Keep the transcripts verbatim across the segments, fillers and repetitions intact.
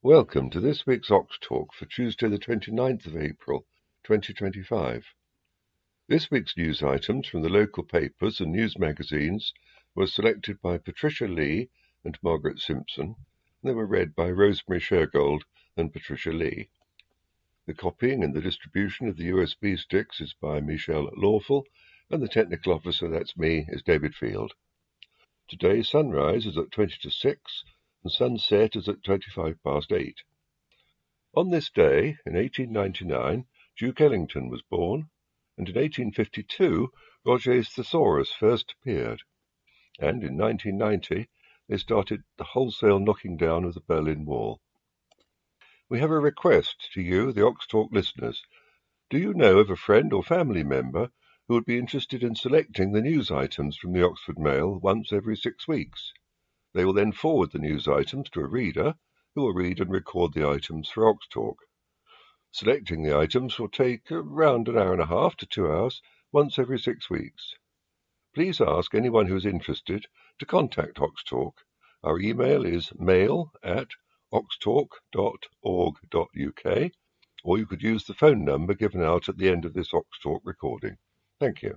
Welcome to this week's Ox Talk for Tuesday the twenty-ninth of April, twenty twenty-five. This week's news items from the local papers and news magazines were selected by Patricia Lee and Margaret Simpson, and they were read by Rosemary Shergold and Patricia Lee. The copying and the distribution of the U S B sticks is by Michelle Lawful, and the technical officer, that's me, is David Field. Today sunrise is at twenty to six, and sunset is at twenty-five past eight. On this day, in eighteen ninety-nine, Duke Ellington was born, and in eighteen fifty-two, Roget's Thesaurus first appeared, and in nineteen ninety, they started the wholesale knocking down of the Berlin Wall. We have a request to you, the Ox Talk listeners. Do you know of a friend or family member who would be interested in selecting the news items from the Oxford Mail once every six weeks? They will then forward the news items to a reader who will read and record the items for Ox Talk. Selecting the items will take around an hour and a half to two hours once every six weeks. Please ask anyone who is interested to contact Ox Talk. Our email is mail at oxtalk dot org dot U K, or you could use the phone number given out at the end of this Ox Talk recording. Thank you.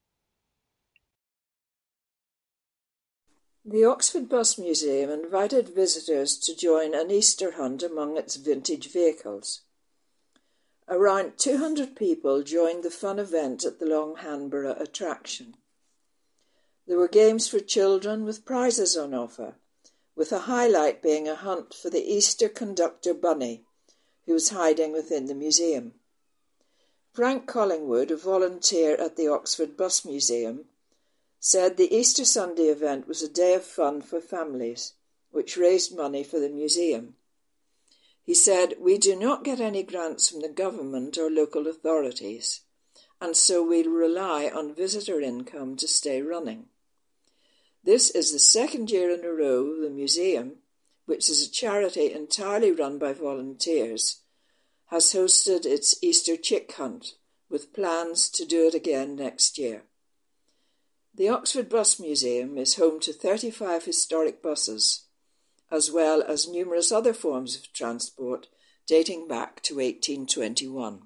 The Oxford Bus Museum invited visitors to join an Easter hunt among its vintage vehicles. Around two hundred people joined the fun event at the Long Hanborough attraction. There were games for children with prizes on offer, with a highlight being a hunt for the Easter conductor bunny, who was hiding within the museum. Frank Collingwood, a volunteer at the Oxford Bus Museum, said the Easter Sunday event was a day of fun for families, which raised money for the museum. He said, "We do not get any grants from the government or local authorities, and so we'll rely on visitor income to stay running. This is the second year in a row the museum, which is a charity entirely run by volunteers, has hosted its Easter chick hunt, with plans to do it again next year." The Oxford Bus Museum is home to thirty-five historic buses, as well as numerous other forms of transport dating back to eighteen twenty-one.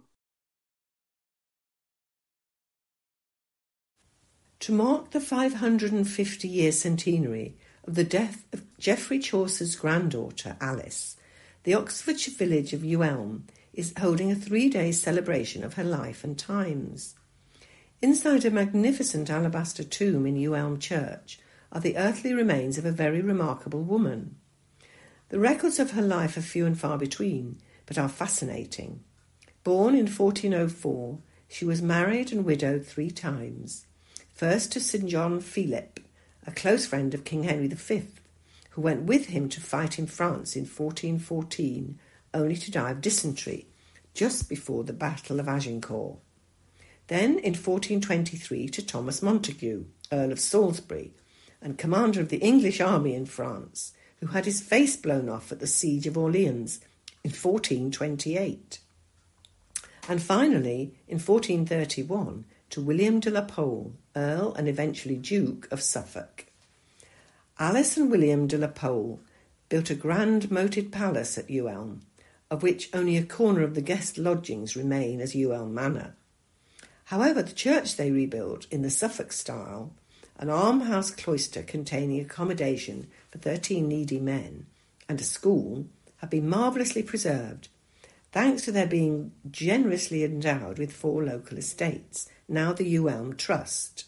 To mark the five hundred fifty-year centenary of the death of Geoffrey Chaucer's granddaughter, Alice, the Oxfordshire village of Ewelme is holding a three-day celebration of her life and times. Inside a magnificent alabaster tomb in Ewelme Church are the earthly remains of a very remarkable woman. The records of her life are few and far between, but are fascinating. Born in fourteen oh four, she was married and widowed three times. First to Sir John Philip, a close friend of King Henry the Fifth, who went with him to fight in France in fourteen fourteen, only to die of dysentery just before the Battle of Agincourt. Then in fourteen twenty-three to Thomas Montague, Earl of Salisbury, and commander of the English army in France, who had his face blown off at the Siege of Orleans in fourteen twenty-eight. And finally, in fourteen thirty-one, to William de la Pole, Earl and eventually Duke of Suffolk. Alice and William de la Pole built a grand moated palace at Ewelme, of which only a corner of the guest lodgings remain as Ewelme Manor. However, the church they rebuilt in the Suffolk style, an almhouse cloister containing accommodation for thirteen needy men, and a school, have been marvellously preserved, thanks to their being generously endowed with four local estates, now the Ewelme Trust.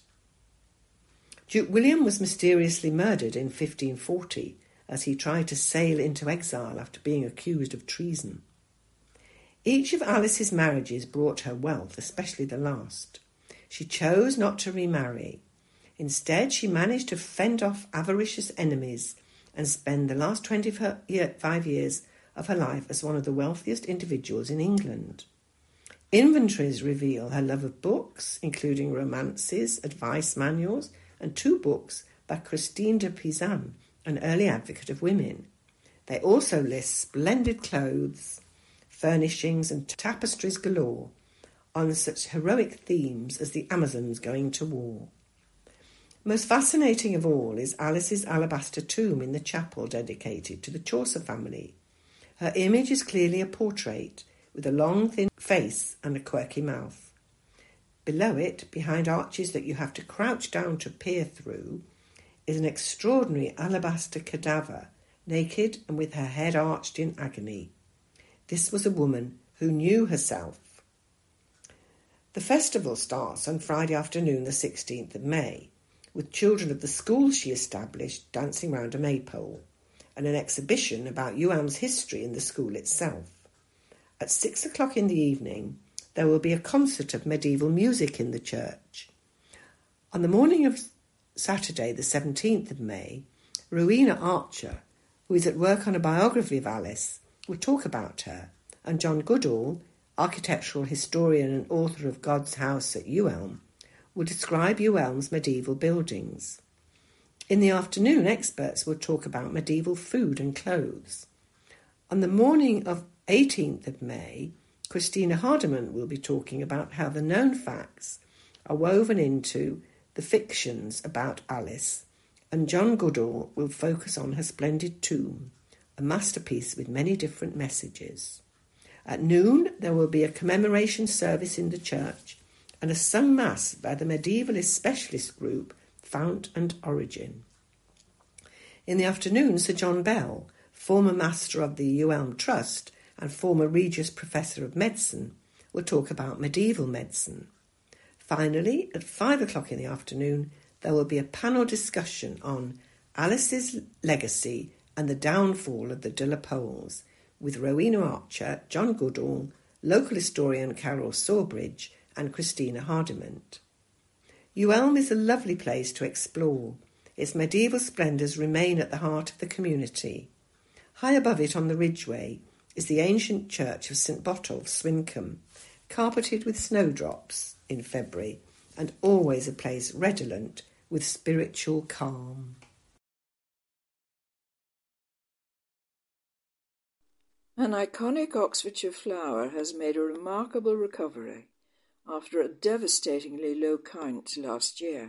Duke William was mysteriously murdered in fifteen forty as he tried to sail into exile after being accused of treason. Each of Alice's marriages brought her wealth, especially the last. She chose not to remarry. Instead, she managed to fend off avaricious enemies and spend the last twenty-five years of her life as one of the wealthiest individuals in England. Inventories reveal her love of books, including romances, advice manuals, and two books by Christine de Pizan, an early advocate of women. They also list splendid clothes, furnishings and tapestries galore on such heroic themes as the Amazons going to war. Most fascinating of all is Alice's alabaster tomb in the chapel dedicated to the Chaucer family. Her image is clearly a portrait, with a long, thin face and a quirky mouth. Below it, behind arches that you have to crouch down to peer through, is an extraordinary alabaster cadaver, naked and with her head arched in agony. This was a woman who knew herself. The festival starts on Friday afternoon, the sixteenth of May, with children of the school she established dancing round a maypole, and an exhibition about U L M's history in the school itself. At six o'clock in the evening, there will be a concert of medieval music in the church. On the morning of Saturday, the seventeenth of May, Rowena Archer, who is at work on a biography of Alice, will talk about her, and John Goodall, architectural historian and author of God's House at U L M, will describe U L M's medieval buildings. In the afternoon, experts will talk about medieval food and clothes. On the morning of eighteenth of May, Christina Hardiman will be talking about how the known facts are woven into the fictions about Alice, and John Goodall will focus on her splendid tomb, a masterpiece with many different messages. At noon, there will be a commemoration service in the church and a sung mass by the medievalist specialist group Fount and Origin. In the afternoon, Sir John Bell, former master of the U L M Trust and former Regius Professor of Medicine, will talk about medieval medicine. Finally, at five o'clock in the afternoon, there will be a panel discussion on Alice's legacy and the downfall of the De la Poles, with Rowena Archer, John Goodall, local historian Carol Sawbridge, and Christina Hardiman. U L M is a lovely place to explore. Its medieval splendours remain at the heart of the community. High above it on the ridgeway is the ancient church of St Botolph, Swincombe, carpeted with snowdrops in February, and always a place redolent with spiritual calm. An iconic Oxfordshire flower has made a remarkable recovery after a devastatingly low count last year.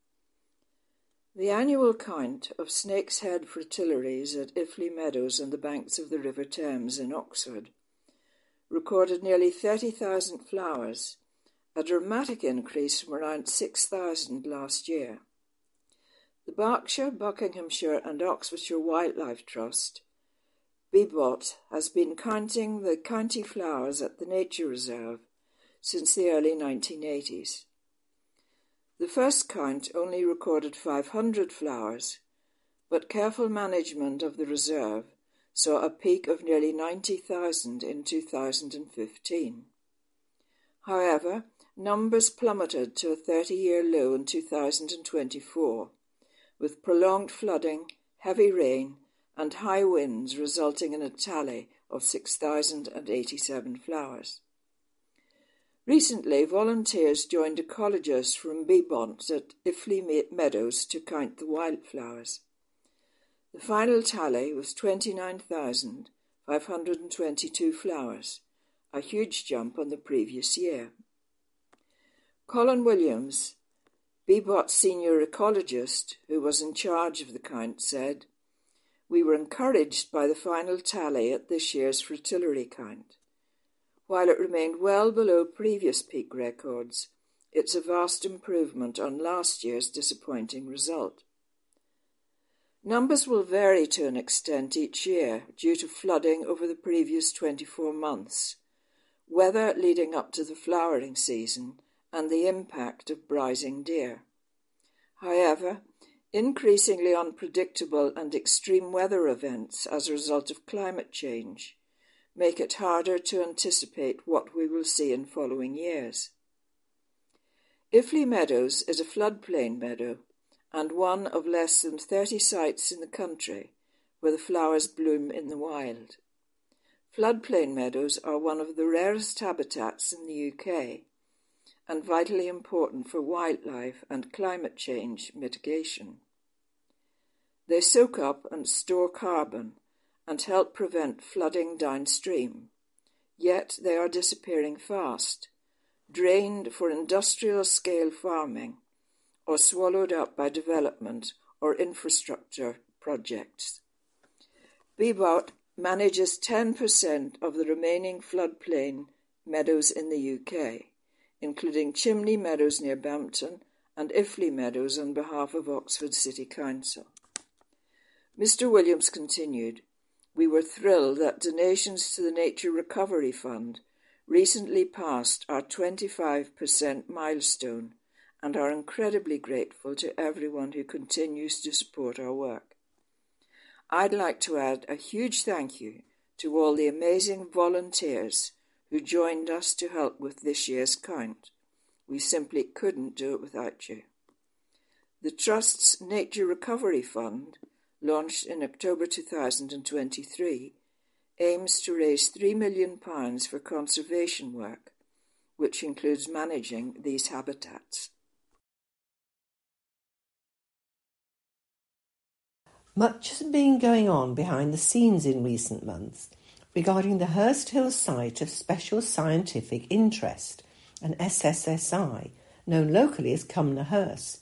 The annual count of Snake's Head fritillaries at Iffley Meadows on the banks of the River Thames in Oxford recorded nearly thirty thousand flowers, a dramatic increase from around six thousand last year. The Berkshire, Buckinghamshire and Oxfordshire Wildlife Trust, B B O T, has been counting the county flowers at the nature reserve since the early nineteen eighties. The first count only recorded five hundred flowers, but careful management of the reserve saw a peak of nearly ninety thousand in two thousand fifteen. However, numbers plummeted to a thirty-year low in two thousand twenty-four, with prolonged flooding, heavy rain, and high winds resulting in a tally of six thousand eighty-seven flowers. Recently, volunteers joined ecologists from B B O T at Iffley Meadows to count the wildflowers. The final tally was twenty-nine thousand five hundred twenty-two flowers, a huge jump on the previous year. Colin Williams, B B O T senior ecologist who was in charge of the count, said, "We were encouraged by the final tally at this year's fritillary count. While it remained well below previous peak records, it's a vast improvement on last year's disappointing result." Numbers will vary to an extent each year due to flooding over the previous twenty-four months, weather leading up to the flowering season, and the impact of browsing deer. However, increasingly unpredictable and extreme weather events as a result of climate change make it harder to anticipate what we will see in following years. Iffley Meadows is a floodplain meadow and one of less than thirty sites in the country where the flowers bloom in the wild. Floodplain meadows are one of the rarest habitats in the U K and vitally important for wildlife and climate change mitigation. They soak up and store carbon and help prevent flooding downstream, yet they are disappearing fast, drained for industrial-scale farming, or swallowed up by development or infrastructure projects. B B O T manages ten percent of the remaining floodplain meadows in the U K, including Chimney Meadows near Bampton and Iffley Meadows on behalf of Oxford City Council. Mister Williams continued, "We were thrilled that donations to the Nature Recovery Fund recently passed our twenty-five percent milestone and are incredibly grateful to everyone who continues to support our work. I'd like to add a huge thank you to all the amazing volunteers who joined us to help with this year's count. We simply couldn't do it without you." The Trust's Nature Recovery Fund, launched in October two thousand twenty-three, aims to raise three million pounds for conservation work, which includes managing these habitats. Much has been going on behind the scenes in recent months regarding the Hurst Hill Site of Special Scientific Interest, an S S S I, known locally as Cumnor Hurst.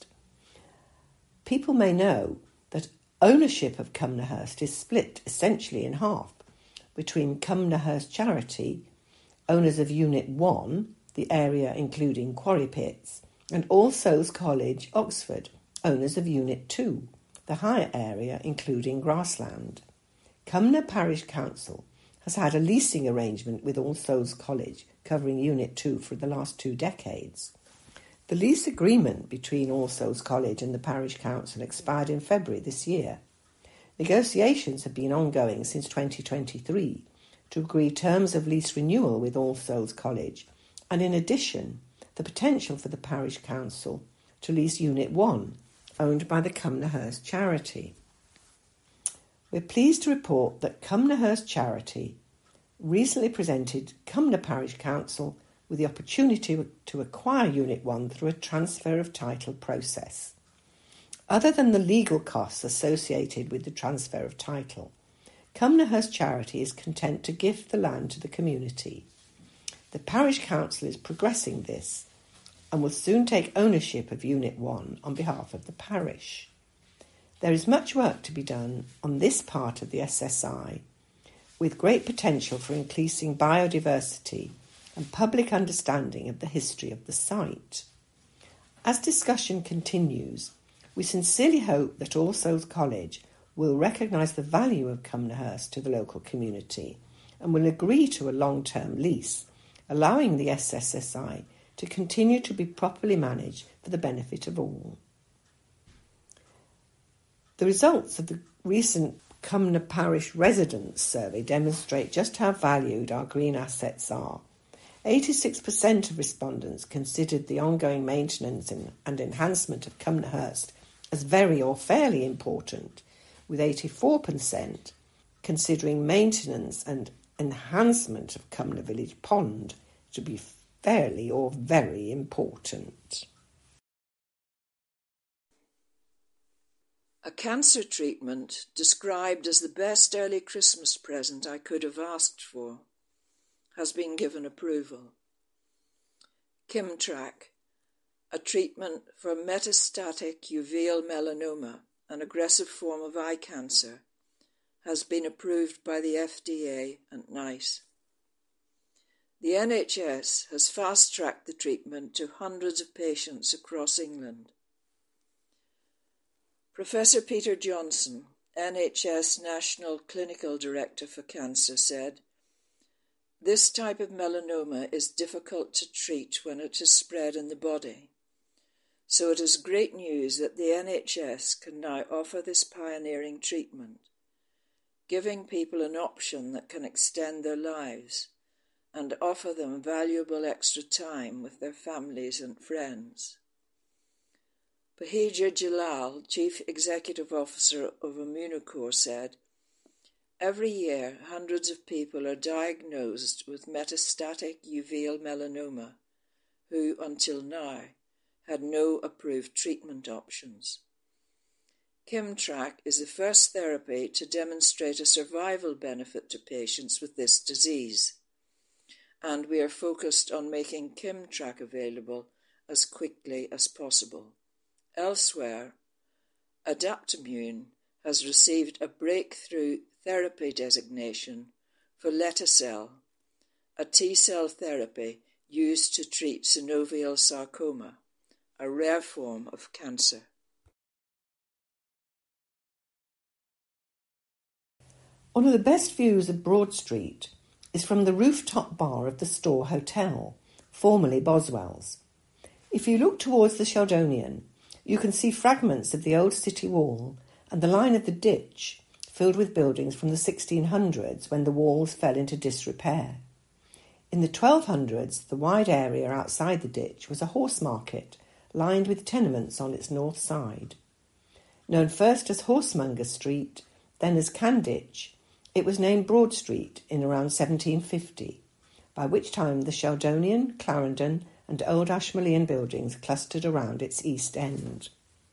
People may know that ownership of Cumnor Hurst is split essentially in half between Cumnor Hurst Charity, owners of Unit one, the area including quarry pits, and All Souls College, Oxford, owners of Unit two, the higher area including grassland. Cumnor Parish Council has had a leasing arrangement with All Souls College covering Unit two for the last two decades. The lease agreement between All Souls College and the Parish Council expired in February this year. Negotiations have been ongoing since twenty twenty-three to agree terms of lease renewal with All Souls College, and in addition, the potential for the Parish Council to lease Unit one, owned by the Cumnor Hurst Charity. We're pleased to report that Cumnor Hurst Charity recently presented Cumnor Parish Council with the opportunity to acquire Unit one through a transfer of title process. Other than the legal costs associated with the transfer of title, Cumnor Hurst Charity is content to gift the land to the community. The Parish Council is progressing this and will soon take ownership of Unit one on behalf of the parish. There is much work to be done on this part of the S S I, with great potential for increasing biodiversity and public understanding of the history of the site. As discussion continues, we sincerely hope that All Souls College will recognise the value of Cumnor Hurst to the local community and will agree to a long-term lease, allowing the S S S I to continue to be properly managed for the benefit of all. The results of the recent Cumnor Parish Residents Survey demonstrate just how valued our green assets are. eighty-six percent of respondents considered the ongoing maintenance and enhancement of Cumnor Hurst as very or fairly important, with eighty-four percent considering maintenance and enhancement of Cumnor Village Pond to be fairly or very important. A cancer treatment described as the best early Christmas present I could have asked for has been given approval. Kimtrac, a treatment for metastatic uveal melanoma, an aggressive form of eye cancer, has been approved by the F D A and NICE. The N H S has fast-tracked the treatment to hundreds of patients across England. Professor Peter Johnson, N H S National Clinical Director for Cancer, said, "This type of melanoma is difficult to treat when it is spread in the body. So it is great news that the N H S can now offer this pioneering treatment, giving people an option that can extend their lives and offer them valuable extra time with their families and friends." Bahija Jalal, Chief Executive Officer of Immunocore, said, "Every year, hundreds of people are diagnosed with metastatic uveal melanoma who, until now, had no approved treatment options. Kimtrac is the first therapy to demonstrate a survival benefit to patients with this disease, and we are focused on making Kimtrac available as quickly as possible. Elsewhere, Adaptimmune has received a breakthrough therapy designation for lete-cel, a T-cell therapy used to treat synovial sarcoma, a rare form of cancer. One of the best views of Broad Street is from the rooftop bar of the Store Hotel, formerly Boswell's. If you look towards the Sheldonian, you can see fragments of the old city wall and the line of the ditch filled with buildings from the sixteen hundreds when the walls fell into disrepair. In the twelve hundreds, the wide area outside the ditch was a horse market lined with tenements on its north side. Known first as Horsemonger Street, then as Canditch, it was named Broad Street in around seventeen fifty, by which time the Sheldonian, Clarendon and Old Ashmolean buildings clustered around its east end.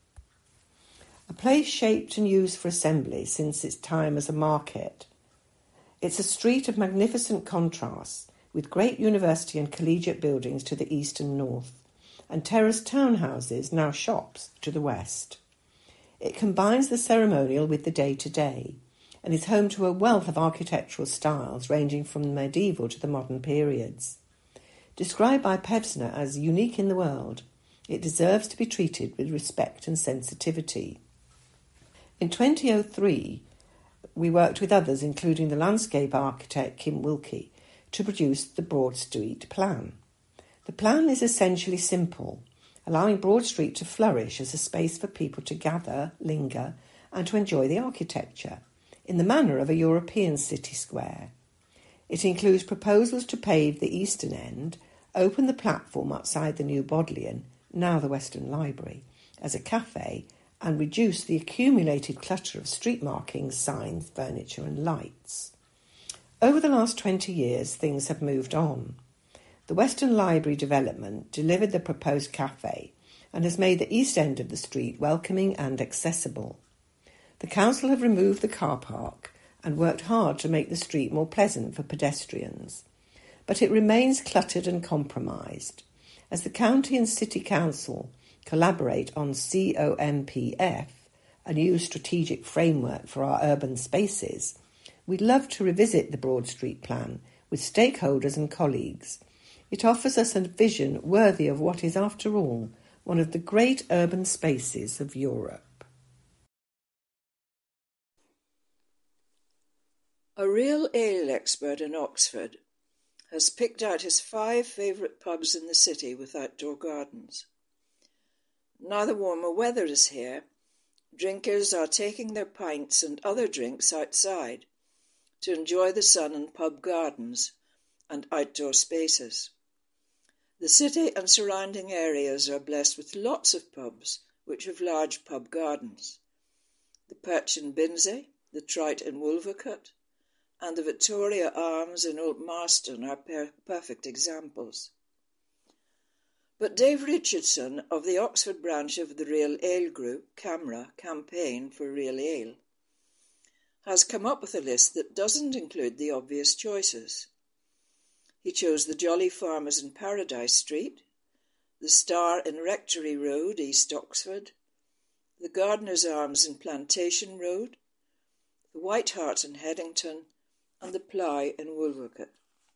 A place shaped and used for assembly since its time as a market, it's a street of magnificent contrasts, with great university and collegiate buildings to the east and north, and terraced townhouses, now shops, to the west. It combines the ceremonial with the day-to-day, and is home to a wealth of architectural styles ranging from the medieval to the modern periods. Described by Pevsner as unique in the world, it deserves to be treated with respect and sensitivity. In twenty oh three, we worked with others, including the landscape architect Kim Wilkie, to produce the Broad Street plan. The plan is essentially simple, allowing Broad Street to flourish as a space for people to gather, linger, and to enjoy the architecture, in the manner of a European city square. It includes proposals to pave the eastern end, open the platform outside the new Bodleian, now the Western Library, as a cafe, and reduce the accumulated clutter of street markings, signs, furniture and lights. Over the last twenty years, things have moved on. The Western Library development delivered the proposed cafe and has made the east end of the street welcoming and accessible. The council have removed the car park and worked hard to make the street more pleasant for pedestrians, but it remains cluttered and compromised. As the county and city council collaborate on C O M P F, a new strategic framework for our urban spaces, we'd love to revisit the Broad Street plan with stakeholders and colleagues. It offers us a vision worthy of what is, after all, one of the great urban spaces of Europe. A real ale expert in Oxford has picked out his five favourite pubs in the city with outdoor gardens. Now the warmer weather is here, drinkers are taking their pints and other drinks outside to enjoy the sun and pub gardens and outdoor spaces. The city and surrounding areas are blessed with lots of pubs which have large pub gardens. The Perch in Binsey, the Trout in Wolvercut, and the Victoria Arms in Old Marston are per- perfect examples. But Dave Richardson of the Oxford branch of the Real Ale Group, CAMRA, Campaign for Real Ale, has come up with a list that doesn't include the obvious choices. He chose the Jolly Farmers in Paradise Street, the Star in Rectory Road, East Oxford, the Gardener's Arms in Plantation Road, the White Hart in Headington, and the Plough in Wolvercut.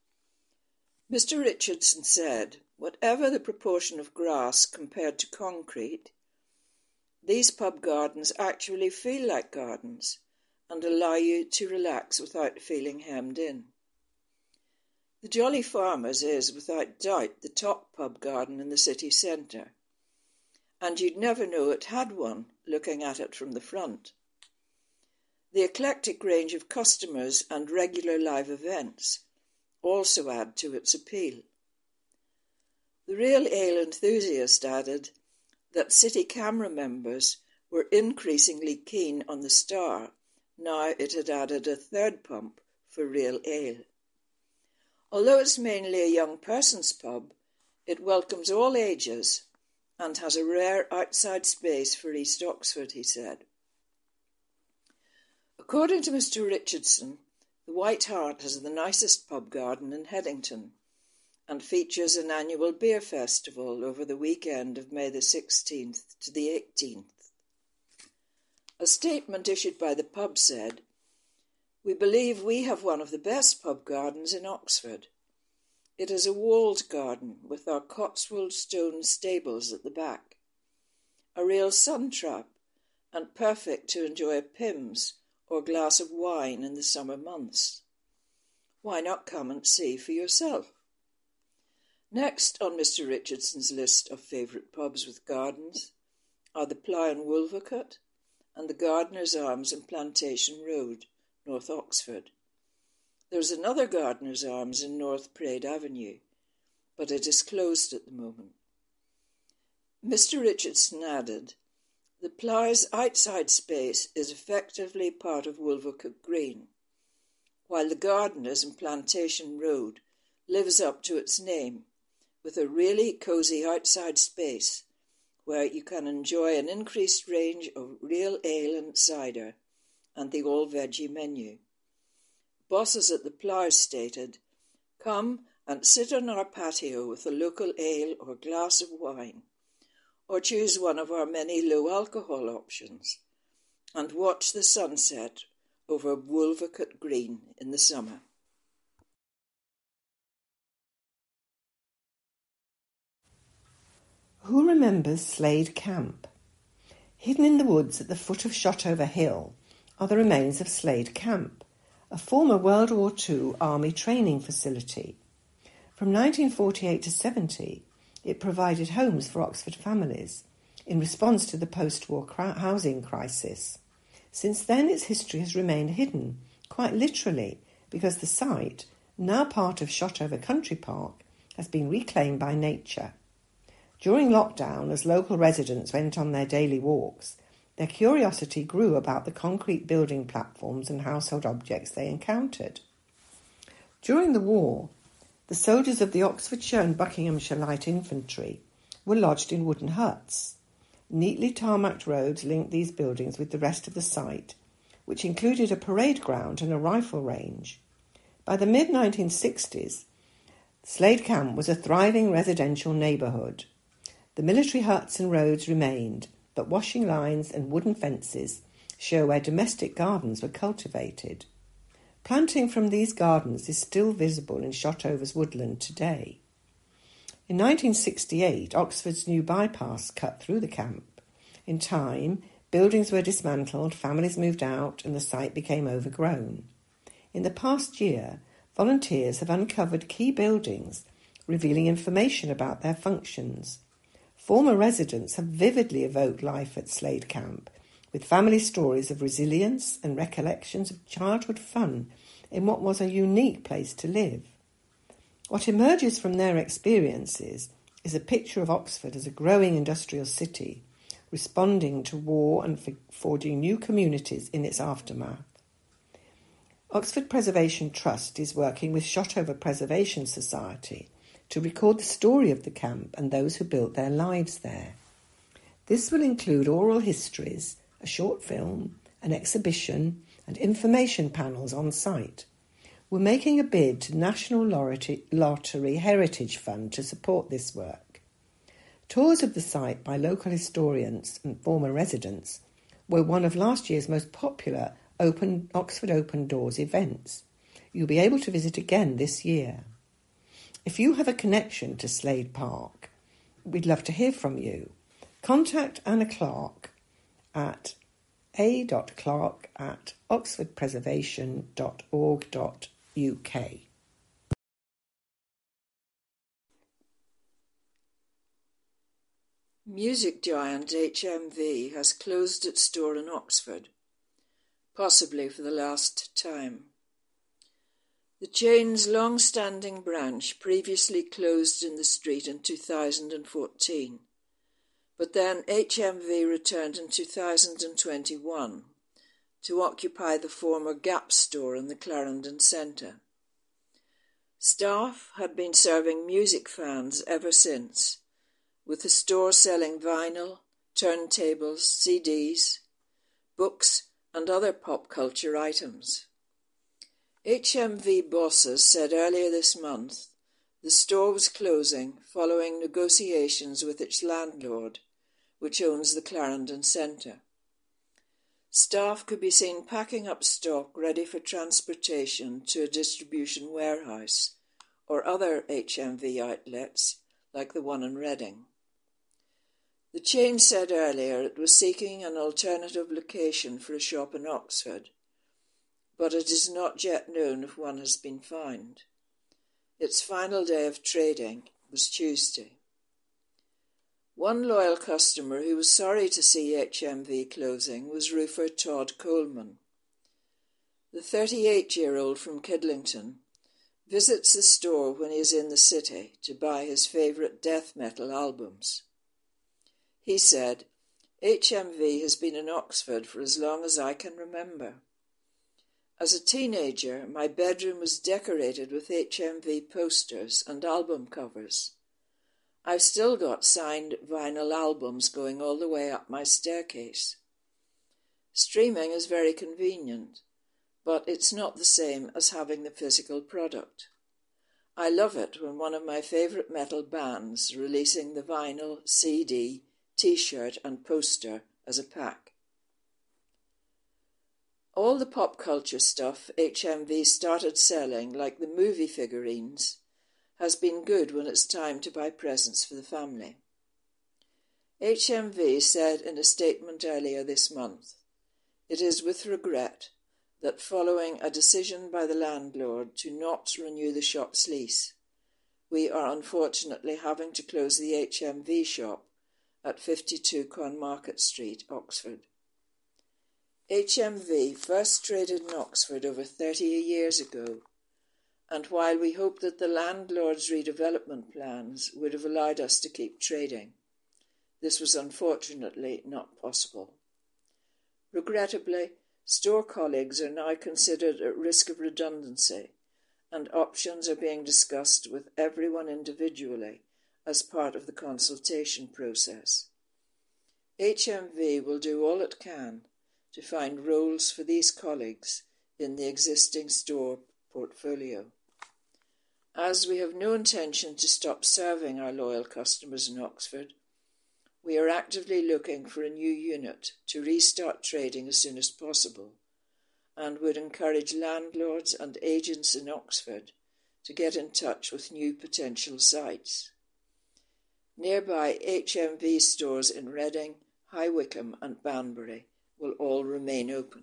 Mister Richardson said, whatever the proportion of grass compared to concrete, these pub gardens actually feel like gardens and allow you to relax without feeling hemmed in. The Jolly Farmers is, without doubt, the top pub garden in the city centre, and you'd never know it had one looking at it from the front. The eclectic range of customers and regular live events also add to its appeal. The Real Ale enthusiast added that City Camera members were increasingly keen on the Star now it had added a third pump for Real Ale. Although it's mainly a young person's pub, it welcomes all ages and has a rare outside space for East Oxford, he said. According to Mister Richardson, the White Hart has the nicest pub garden in Headington and features an annual beer festival over the weekend of May the sixteenth to the eighteenth. A statement issued by the pub said, We believe we have one of the best pub gardens in Oxford. It is a walled garden with our Cotswold stone stables at the back, a real sun trap, and perfect to enjoy a Pimm's or glass of wine in the summer months. Why not come and see for yourself? Next on Mister Richardson's list of favourite pubs with gardens are the Plough and Wolvercut and the Gardener's Arms in Plantation Road, North Oxford. There's another Gardener's Arms in North Parade Avenue, but it is closed at the moment. Mister Richardson added, the Plough's outside space is effectively part of Wolvercut Green, while the Gardener's in Plantation Road lives up to its name, with a really cosy outside space where you can enjoy an increased range of real ale and cider and the all-veggie menu. Bosses at the Plough stated, come and sit on our patio with a local ale or glass of wine, or choose one of our many low-alcohol options, and watch the sunset over Wolvercut Green in the summer. Who remembers Slade Camp? Hidden in the woods at the foot of Shotover Hill are the remains of Slade Camp, a former World War Two army training facility. From nineteen forty-eight to seventy, it provided homes for Oxford families in response to the post-war housing crisis. Since then, its history has remained hidden, quite literally, because the site, now part of Shotover Country Park, has been reclaimed by nature. During lockdown, as local residents went on their daily walks, their curiosity grew about the concrete building platforms and household objects they encountered. During the war, the soldiers of the Oxfordshire and Buckinghamshire Light Infantry were lodged in wooden huts. Neatly tarmacked roads linked these buildings with the rest of the site, which included a parade ground and a rifle range. By the mid nineteen sixties, Slade Camp was a thriving residential neighbourhood. The military huts and roads remained, but washing lines and wooden fences show where domestic gardens were cultivated. Planting from these gardens is still visible in Shotover's woodland today. In nineteen sixty-eight, Oxford's new bypass cut through the camp. In time, buildings were dismantled, families moved out, and the site became overgrown. In the past year, volunteers have uncovered key buildings, revealing information about their functions. Former residents have vividly evoked life at Slade Camp, with family stories of resilience and recollections of childhood fun in what was a unique place to live. What emerges from their experiences is a picture of Oxford as a growing industrial city, responding to war and forging new communities in its aftermath. Oxford Preservation Trust is working with Shotover Preservation Society to record the story of the camp and those who built their lives there. This will include oral histories, a short film, an exhibition, and information panels on site. We're making a bid to National Lottery Heritage Fund to support this work. Tours of the site by local historians and former residents were one of last year's most popular Open Oxford Open Doors events. You'll be able to visit again this year. If you have a connection to Slade Park, we'd love to hear from you. Contact Anna Clark at a dot clark at oxford preservation dot org dot u k. Music giant H M V has closed its store in Oxford, possibly for the last time. The chain's long-standing branch previously closed in the street in two thousand fourteen, but then H M V returned in two thousand twenty-one to occupy the former Gap store in the Clarendon Centre. Staff had been serving music fans ever since, with the store selling vinyl, turntables, C Ds, books and other pop culture items. H M V bosses said earlier this month the store was closing following negotiations with its landlord, which owns the Clarendon Centre. Staff could be seen packing up stock ready for transportation to a distribution warehouse or other H M V outlets like the one in Reading. The chain said earlier it was seeking an alternative location for a shop in Oxford, but it is not yet known if one has been found. Its final day of trading was Tuesday. One loyal customer who was sorry to see H M V closing was roofer Todd Coleman. The thirty-eight-year-old from Kidlington visits the store when he is in the city to buy his favourite death metal albums. He said, H M V has been in Oxford for as long as I can remember. As a teenager, my bedroom was decorated with H M V posters and album covers. I've still got signed vinyl albums going all the way up my staircase. Streaming is very convenient, but it's not the same as having the physical product. I love it when one of my favourite metal bands releasing the vinyl, C D, T-shirt and poster as a pack. All the pop culture stuff H M V started selling, like the movie figurines, has been good when it's time to buy presents for the family. H M V said in a statement earlier this month, it is with regret that following a decision by the landlord to not renew the shop's lease, we are unfortunately having to close the H M V shop at fifty-two Cornmarket Street, Oxford. H M V first traded in Oxford over thirty years ago, and while we hope that the landlord's redevelopment plans would have allowed us to keep trading, this was unfortunately not possible. Regrettably, store colleagues are now considered at risk of redundancy, and options are being discussed with everyone individually as part of the consultation process. H M V will do all it can to find roles for these colleagues in the existing store portfolio. As we have no intention to stop serving our loyal customers in Oxford, we are actively looking for a new unit to restart trading as soon as possible, and would encourage landlords and agents in Oxford to get in touch with new potential sites. Nearby H M V stores in Reading, High Wycombe and Banbury will all remain open.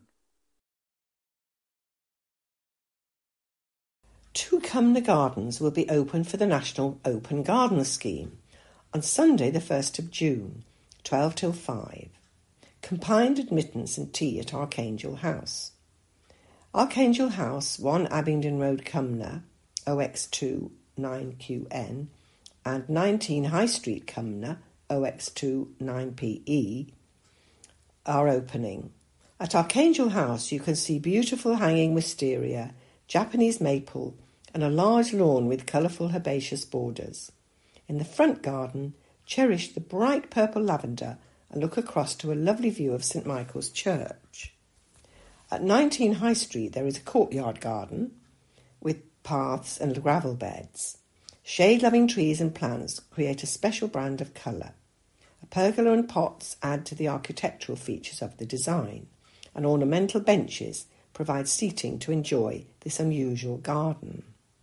Two Cumnor Gardens will be open for the National Open Garden Scheme on Sunday the first of June, twelve till five. Combined admittance and tea at Archangel House. Archangel House, one Abingdon Road, Cumnor, O X two nine Q N, and nineteen High Street, Cumnor, O X two nine P E, are opening. At Archangel House you can see beautiful hanging wisteria, Japanese maple, and a large lawn with colourful herbaceous borders. In the front garden, cherish the bright purple lavender and look across to a lovely view of St Michael's Church. At nineteen High Street there is a courtyard garden with paths and gravel beds. Shade-loving trees and plants create a special brand of colour. A pergola and pots add to the architectural features of the design, and ornamental benches provide seating to enjoy this unusual garden.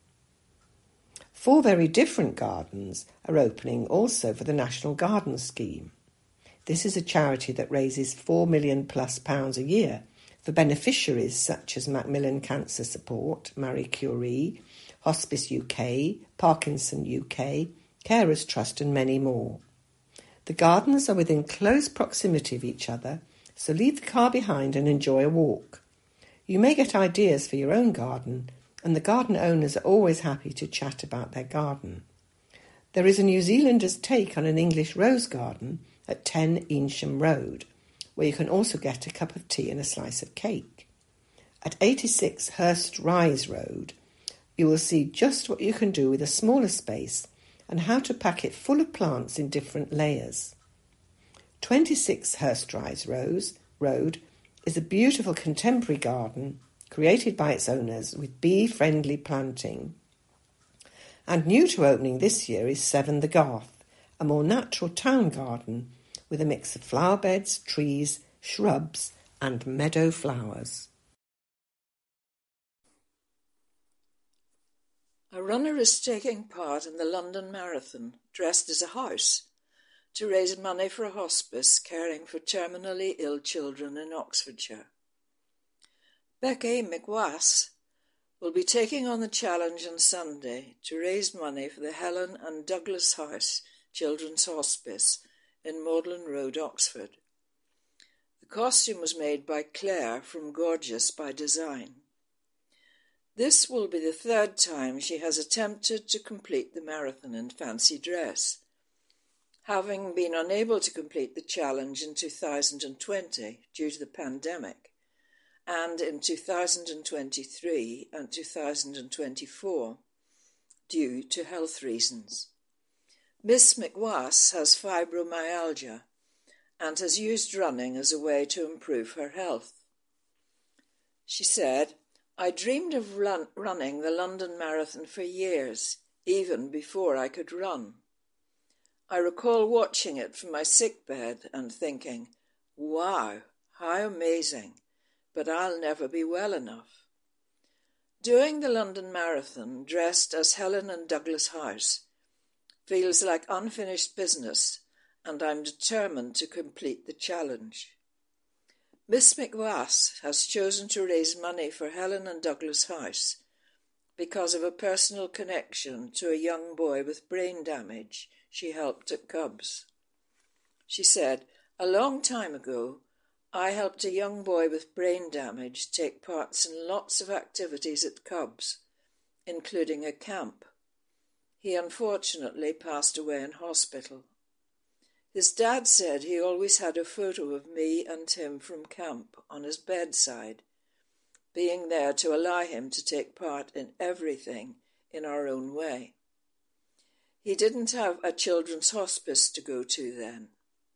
Four very different gardens are opening also for the National Garden Scheme. This is a charity that raises four million plus pounds a year for beneficiaries such as Macmillan Cancer Support, Marie Curie, Hospice U K, Parkinson U K, Carers Trust and many more. The gardens are within close proximity of each other, so leave the car behind and enjoy a walk. You may get ideas for your own garden, and the garden owners are always happy to chat about their garden. There is a New Zealander's take on an English rose garden at ten Eynsham Road, where you can also get a cup of tea and a slice of cake. At eighty-six Hurst Rise Road, you will see just what you can do with a smaller space and how to pack it full of plants in different layers. twenty-six Hurst Rise Road is a beautiful contemporary garden created by its owners with bee-friendly planting. And new to opening this year is Seven the Garth, a more natural town garden with a mix of flower beds, trees, shrubs and meadow flowers. A runner is taking part in the London Marathon dressed as a house to raise money for a hospice caring for terminally ill children in Oxfordshire. Becky McWass will be taking on the challenge on Sunday to raise money for the Helen and Douglas House Children's Hospice in Magdalen Road, Oxford. The costume was made by Claire from Gorgeous by Design. This will be the third time she has attempted to complete the marathon in fancy dress, having been unable to complete the challenge in two thousand twenty due to the pandemic, and in two thousand twenty-three and two thousand twenty-four due to health reasons. Miss McWass has fibromyalgia and has used running as a way to improve her health. She said, "I dreamed of run- running the London Marathon for years, even before I could run. I recall watching it from my sickbed and thinking, wow, how amazing, but I'll never be well enough. Doing the London Marathon dressed as Helen and Douglas House feels like unfinished business, and I'm determined to complete the challenge." Miss McWass has chosen to raise money for Helen and Douglas House because of a personal connection to a young boy with brain damage she helped at Cubs. She said, "A long time ago, I helped a young boy with brain damage take part in lots of activities at Cubs, including a camp. He unfortunately passed away in hospital. His dad said he always had a photo of me and him from camp on his bedside, being there to allow him to take part in everything in our own way. He didn't have a children's hospice to go to then.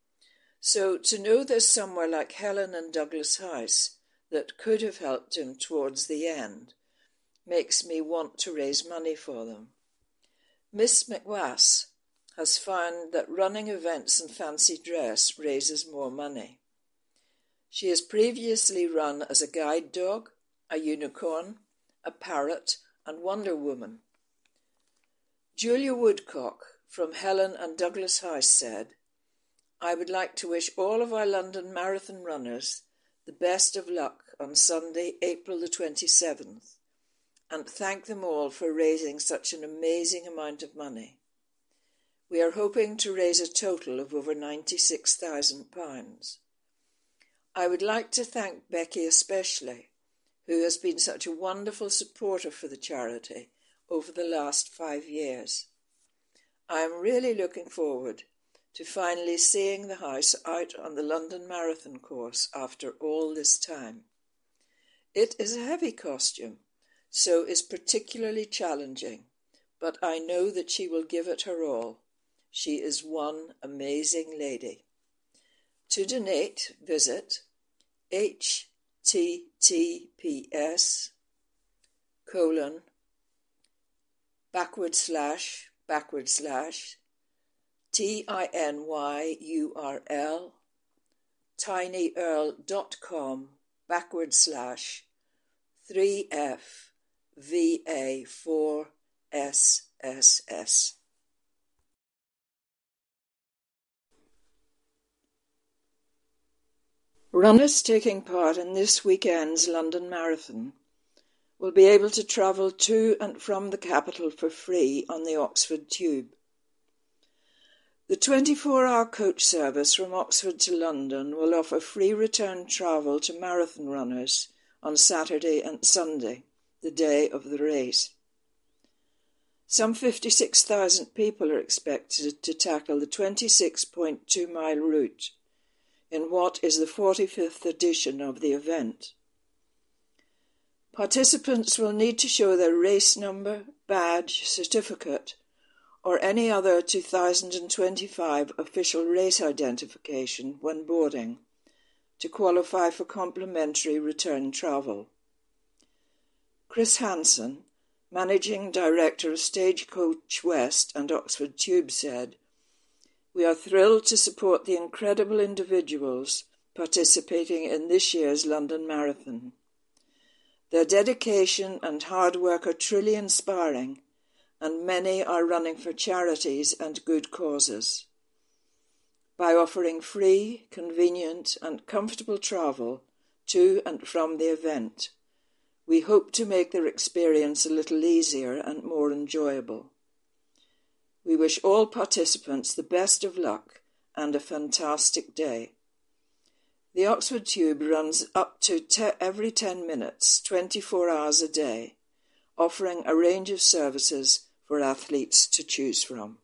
So to know there's somewhere like Helen and Douglas House that could have helped him towards the end makes me want to raise money for them." Miss McWass has found that running events in fancy dress raises more money. She has previously run as a guide dog, a unicorn, a parrot, and Wonder Woman. Julia Woodcock from Helen and Douglas House said, "I would like to wish all of our London Marathon runners the best of luck on Sunday, April the twenty-seventh, and thank them all for raising such an amazing amount of money. We are hoping to raise a total of over ninety-six thousand pounds. I would like to thank Becky especially, who has been such a wonderful supporter for the charity over the last five years. I am really looking forward to finally seeing the house out on the London Marathon course after all this time. It is a heavy costume, so is particularly challenging, but I know that she will give it her all. She is one amazing lady. To donate, visit https colon backward slash backward slash tinyurl tinyurl.com backward slash 3fva4sss. Runners taking part in this weekend's London Marathon will be able to travel to and from the capital for free on the Oxford Tube. The twenty-four hour coach service from Oxford to London will offer free return travel to marathon runners on Saturday and Sunday, the day of the race. Some fifty-six thousand people are expected to tackle the twenty-six point two mile route in what is the forty-fifth edition of the event. Participants will need to show their race number, badge, certificate, or any other two thousand twenty-five official race identification when boarding to qualify for complimentary return travel. Chris Hansen, Managing Director of Stagecoach West and Oxford Tube, said, "We are thrilled to support the incredible individuals, participating in this year's London Marathon. Their dedication and hard work are truly inspiring, and many are running for charities and good causes. By offering free, convenient and comfortable travel to and from the event, we hope to make their experience a little easier and more enjoyable. We wish all participants the best of luck and a fantastic day. The Oxford Tube runs up to te- every ten minutes, twenty-four hours a day, offering a range of services for athletes to choose from.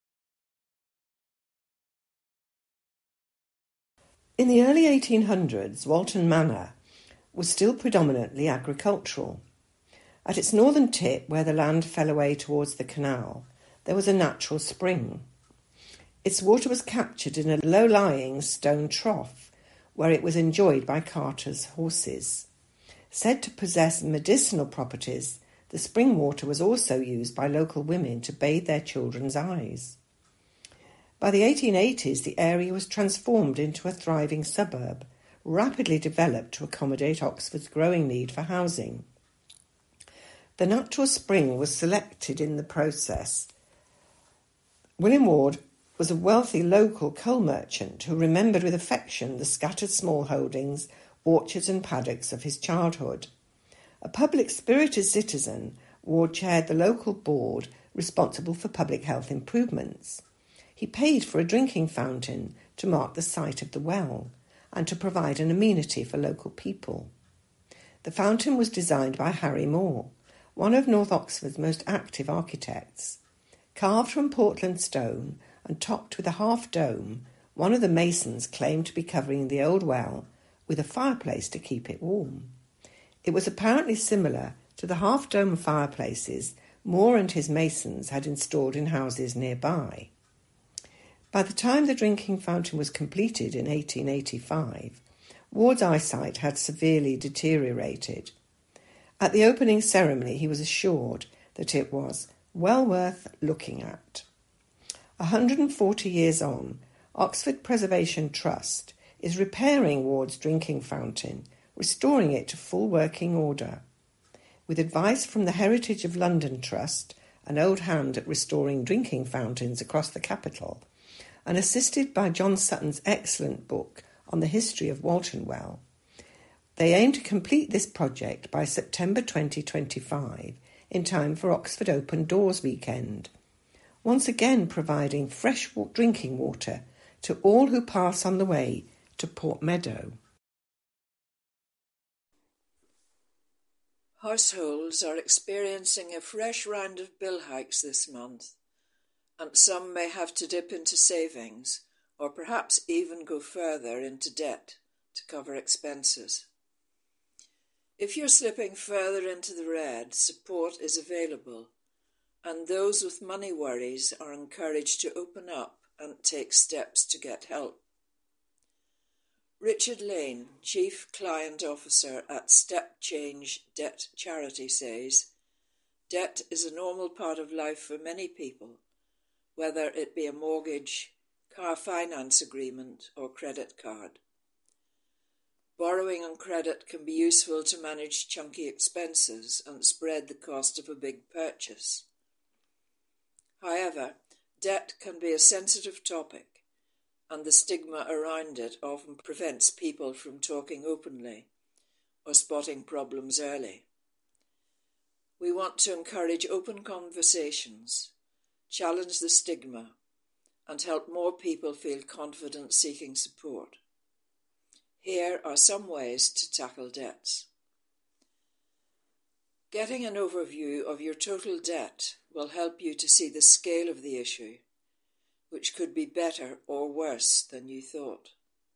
In the early eighteen hundreds, Walton Manor was still predominantly agricultural. At its northern tip, where the land fell away towards the canal, there was a natural spring. Its water was captured in a low-lying stone trough, where it was enjoyed by carters' horses. Said to possess medicinal properties, the spring water was also used by local women to bathe their children's eyes. By the eighteen eighties, the area was transformed into a thriving suburb, rapidly developed to accommodate Oxford's growing need for housing. The natural spring was selected in the process. William Ward was a wealthy local coal merchant who remembered with affection the scattered small holdings, orchards and paddocks of his childhood. A public-spirited citizen, Ward chaired the local board responsible for public health improvements. He paid for a drinking fountain to mark the site of the well and to provide an amenity for local people. The fountain was designed by Harry Moore, one of North Oxford's most active architects. Carved from Portland stone and topped with a half-dome, one of the masons claimed to be covering the old well with a fireplace to keep it warm. It was apparently similar to the half-dome fireplaces Moore and his masons had installed in houses nearby. By the time the drinking fountain was completed in eighteen eighty-five, Ward's eyesight had severely deteriorated. At the opening ceremony, he was assured that it was well worth looking at. one hundred forty years on, Oxford Preservation Trust is repairing Ward's drinking fountain, restoring it to full working order. With advice from the Heritage of London Trust, an old hand at restoring drinking fountains across the capital, and assisted by John Sutton's excellent book on the history of Walton Well, they aim to complete this project by September twenty twenty-five, in time for Oxford Open Doors weekend, once again providing fresh drinking water to all who pass on the way to Port Meadow. Households are experiencing a fresh round of bill hikes this month, and some may have to dip into savings or perhaps even go further into debt to cover expenses. If you're slipping further into the red, support is available, and those with money worries are encouraged to open up and take steps to get help. Richard Lane, Chief Client Officer at Step Change Debt Charity, says, "Debt is a normal part of life for many people, whether it be a mortgage, car finance agreement or credit card. Borrowing on credit can be useful to manage chunky expenses and spread the cost of a big purchase. However, debt can be a sensitive topic, and the stigma around it often prevents people from talking openly or spotting problems early. We want to encourage open conversations, challenge the stigma, and help more people feel confident seeking support. Here are some ways to tackle debts. Getting an overview of your total debt will help you to see the scale of the issue, which could be better or worse than you thought.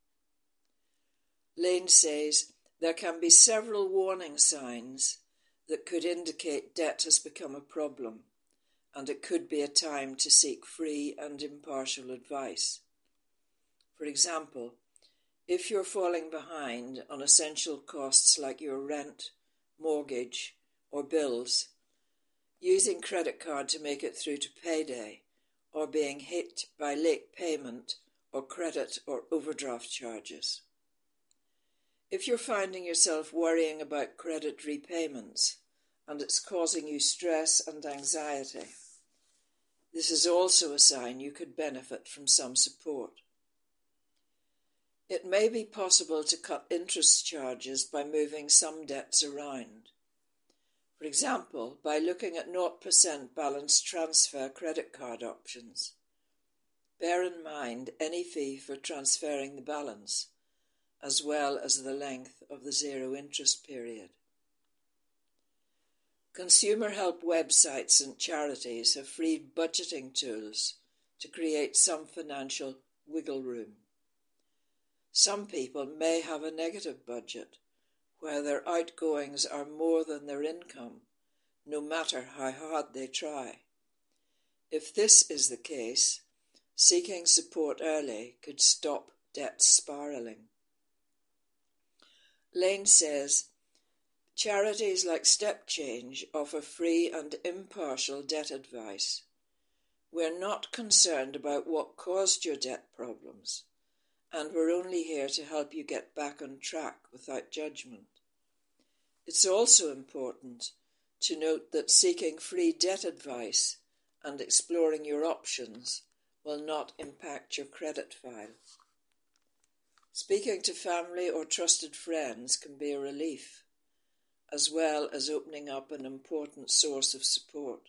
Lane says there can be several warning signs that could indicate debt has become a problem, and it could be a time to seek free and impartial advice. For example, if you're falling behind on essential costs like your rent, mortgage, or bills, using credit card to make it through to payday, or being hit by late payment or credit or overdraft charges. If you're finding yourself worrying about credit repayments and it's causing you stress and anxiety, this is also a sign you could benefit from some support. It may be possible to cut interest charges by moving some debts around. For example, by looking at zero percent balance transfer credit card options. Bear in mind any fee for transferring the balance, as well as the length of the zero interest period. Consumer help websites and charities have free budgeting tools to create some financial wiggle room. Some people may have a negative budget, where their outgoings are more than their income, no matter how hard they try. If this is the case, seeking support early could stop debt spiralling. Lane says, charities like Step Change offer free and impartial debt advice. We're not concerned about what caused your debt problems, and we're only here to help you get back on track without judgment. It's also important to note that seeking free debt advice and exploring your options will not impact your credit file. Speaking to family or trusted friends can be a relief, as well as opening up an important source of support.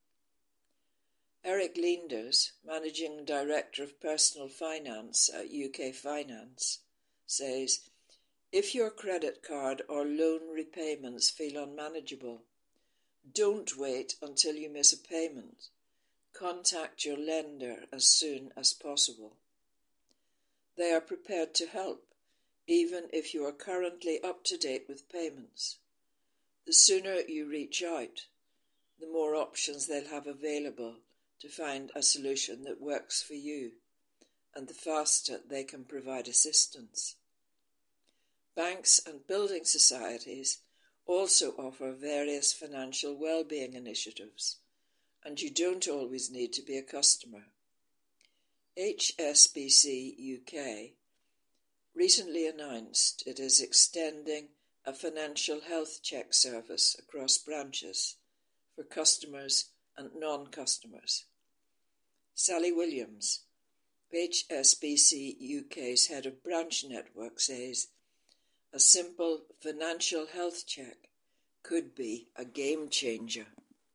Eric Leenders, Managing Director of Personal Finance at U K Finance, says, if your credit card or loan repayments feel unmanageable, don't wait until you miss a payment. Contact your lender as soon as possible. They are prepared to help, even if you are currently up to date with payments. The sooner you reach out, the more options they'll have available to find a solution that works for you, and the faster they can provide assistance. Banks and building societies also offer various financial well-being initiatives, and you don't always need to be a customer. H S B C U K recently announced it is extending a financial health check service across branches for customers and non-customers. Sally Williams, H S B C U K's head of branch network, says a simple financial health check could be a game changer.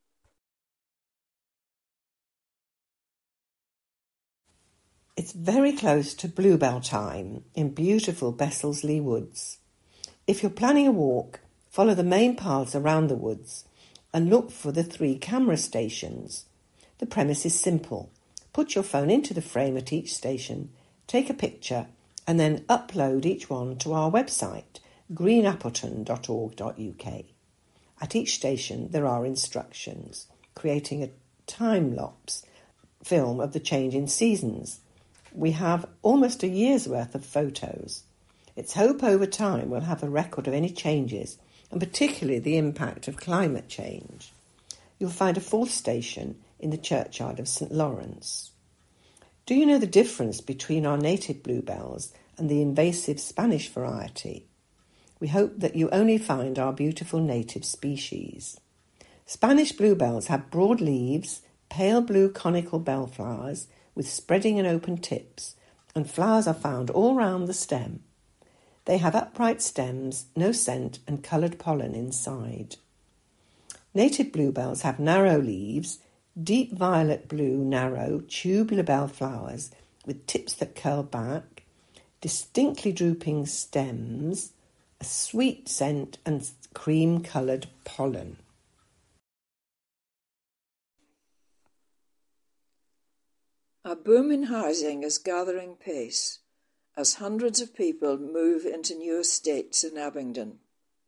It's very close to bluebell time in beautiful Besselsley Woods. If you're planning a walk, follow the main paths around the woods and look for the three camera stations. The premise is simple. Put your phone into the frame at each station, take a picture, and then upload each one to our website, green appleton dot org dot U K. At each station there are instructions, creating a time-lapse film of the change in seasons. We have almost a year's worth of photos. It's hope over time we'll have a record of any changes, and particularly the impact of climate change. You'll find a fourth station in the churchyard of St Lawrence. Do you know the difference between our native bluebells and the invasive Spanish variety? We hope that you only find our beautiful native species. Spanish bluebells have broad leaves, pale blue conical bellflowers with spreading and open tips, and flowers are found all round the stem. They have upright stems, no scent, and coloured pollen inside. Native bluebells have narrow leaves, deep violet blue, narrow, tubular bell flowers with tips that curl back, distinctly drooping stems, a sweet scent, and cream-coloured pollen. A boom in housing is gathering pace as hundreds of people move into new estates in Abingdon.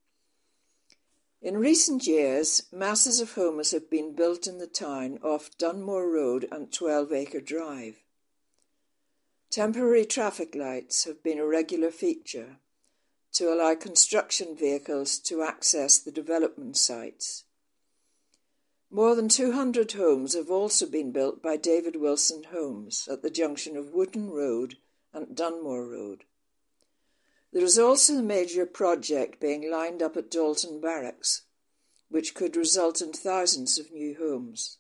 In recent years, masses of homes have been built in the town off Dunmore Road and twelve acre Drive. Temporary traffic lights have been a regular feature to allow construction vehicles to access the development sites. More than two hundred homes have also been built by David Wilson Homes at the junction of Wootton Road and Dunmore Road. There is also a major project being lined up at Dalton Barracks, which could result in thousands of new homes.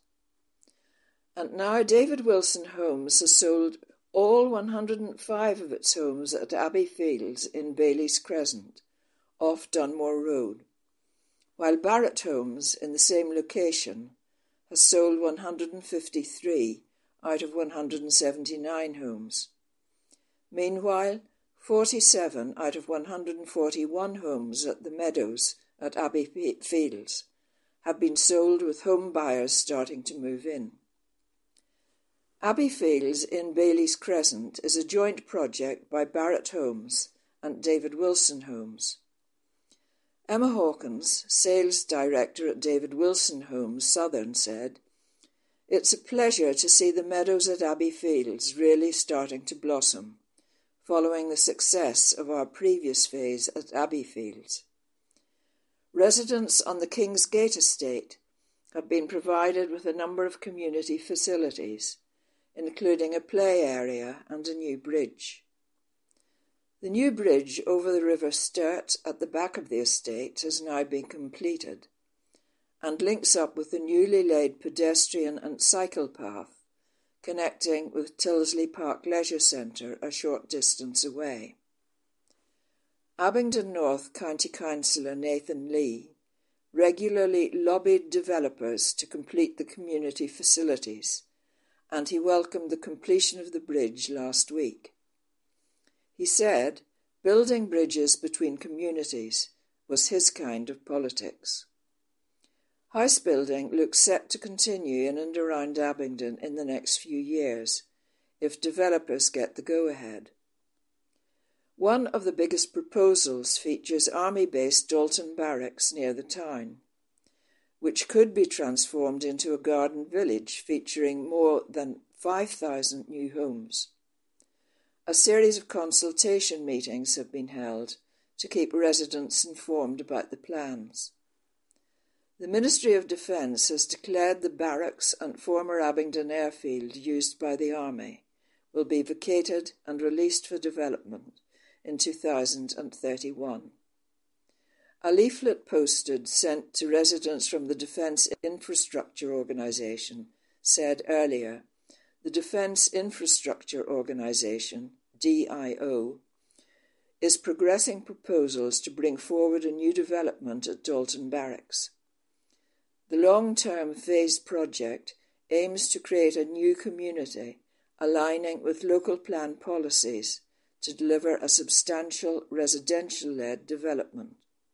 And now David Wilson Homes has sold all one hundred five of its homes at Abbey Fields in Bailey's Crescent, off Dunmore Road, while Barratt Homes, in the same location, has sold one hundred fifty-three out of one hundred seventy-nine homes. Meanwhile, forty-seven out of one hundred forty-one homes at the Meadows at Abbey Fields have been sold, with home buyers starting to move in. Abbey Fields in Bailey's Crescent is a joint project by Barratt Homes and David Wilson Homes. Emma Hawkins, sales director at David Wilson Homes Southern, said, "It's a pleasure to see the Meadows at Abbey Fields really starting to blossom, following the success of our previous phase at Abbey Fields. Residents on the King's Gate estate have been provided with a number of community facilities, including a play area and a new bridge. The new bridge over the River Sturt at the back of the estate has now been completed and links up with the newly laid pedestrian and cycle path connecting with Tyldesley Park Leisure Centre a short distance away. Abingdon North County Councillor Nathan Lee regularly lobbied developers to complete the community facilities, and he welcomed the completion of the bridge last week. He said building bridges between communities was his kind of politics. House building looks set to continue in and around Abingdon in the next few years, if developers get the go-ahead. One of the biggest proposals features Army-based Dalton Barracks near the town, which could be transformed into a garden village featuring more than five thousand new homes. A series of consultation meetings have been held to keep residents informed about the plans. The Ministry of Defence has declared the barracks and former Abingdon airfield used by the Army will be vacated and released for development in two thousand thirty-one. A leaflet posted sent to residents from the Defence Infrastructure Organisation said earlier, the Defence Infrastructure Organisation, D I O, is progressing proposals to bring forward a new development at Dalton Barracks. The long-term phased project aims to create a new community aligning with local plan policies to deliver a substantial residential-led development.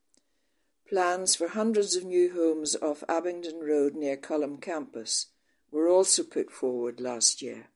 Plans for hundreds of new homes off Abingdon Road near Culham Campus were also put forward last year.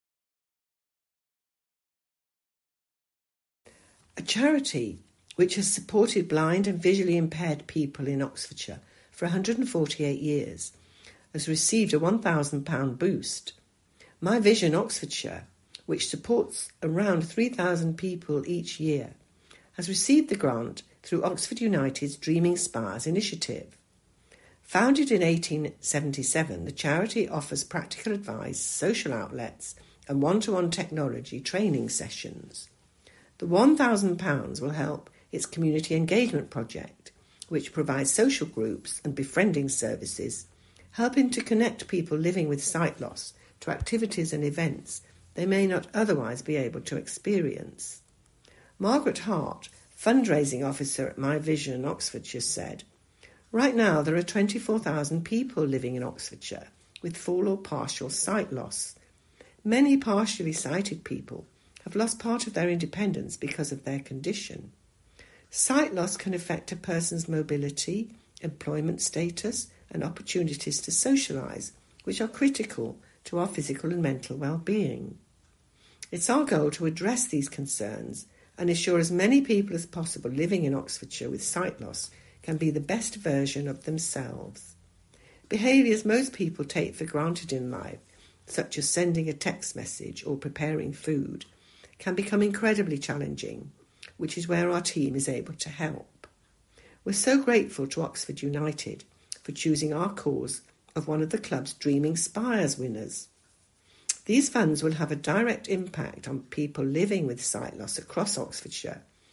A charity which has supported blind and visually impaired people in Oxfordshire for one hundred forty-eight years has received a one thousand pounds boost. My Vision Oxfordshire, which supports around three thousand people each year, has received the grant through Oxford United's Dreaming Spires initiative. Founded in eighteen seventy-seven, the charity offers practical advice, social outlets and one-to-one technology training sessions. The one thousand pounds will help its community engagement project, which provides social groups and befriending services, helping to connect people living with sight loss to activities and events they may not otherwise be able to experience. Margaret Hart, fundraising officer at My Vision Oxfordshire, said, "Right now there are twenty-four thousand people living in Oxfordshire with full or partial sight loss. Many partially sighted people have lost part of their independence because of their condition. Sight loss can affect a person's mobility, employment status and opportunities to socialise, which are critical to our physical and mental well-being. It's our goal to address these concerns and ensure as many people as possible living in Oxfordshire with sight loss can be the best version of themselves. Behaviours most people take for granted in life, such as sending a text message or preparing food, can become incredibly challenging, which is where our team is able to help. We're so grateful to Oxford United for choosing our cause of one of the club's Dreaming Spires winners. These funds will have a direct impact on people living with sight loss across Oxfordshire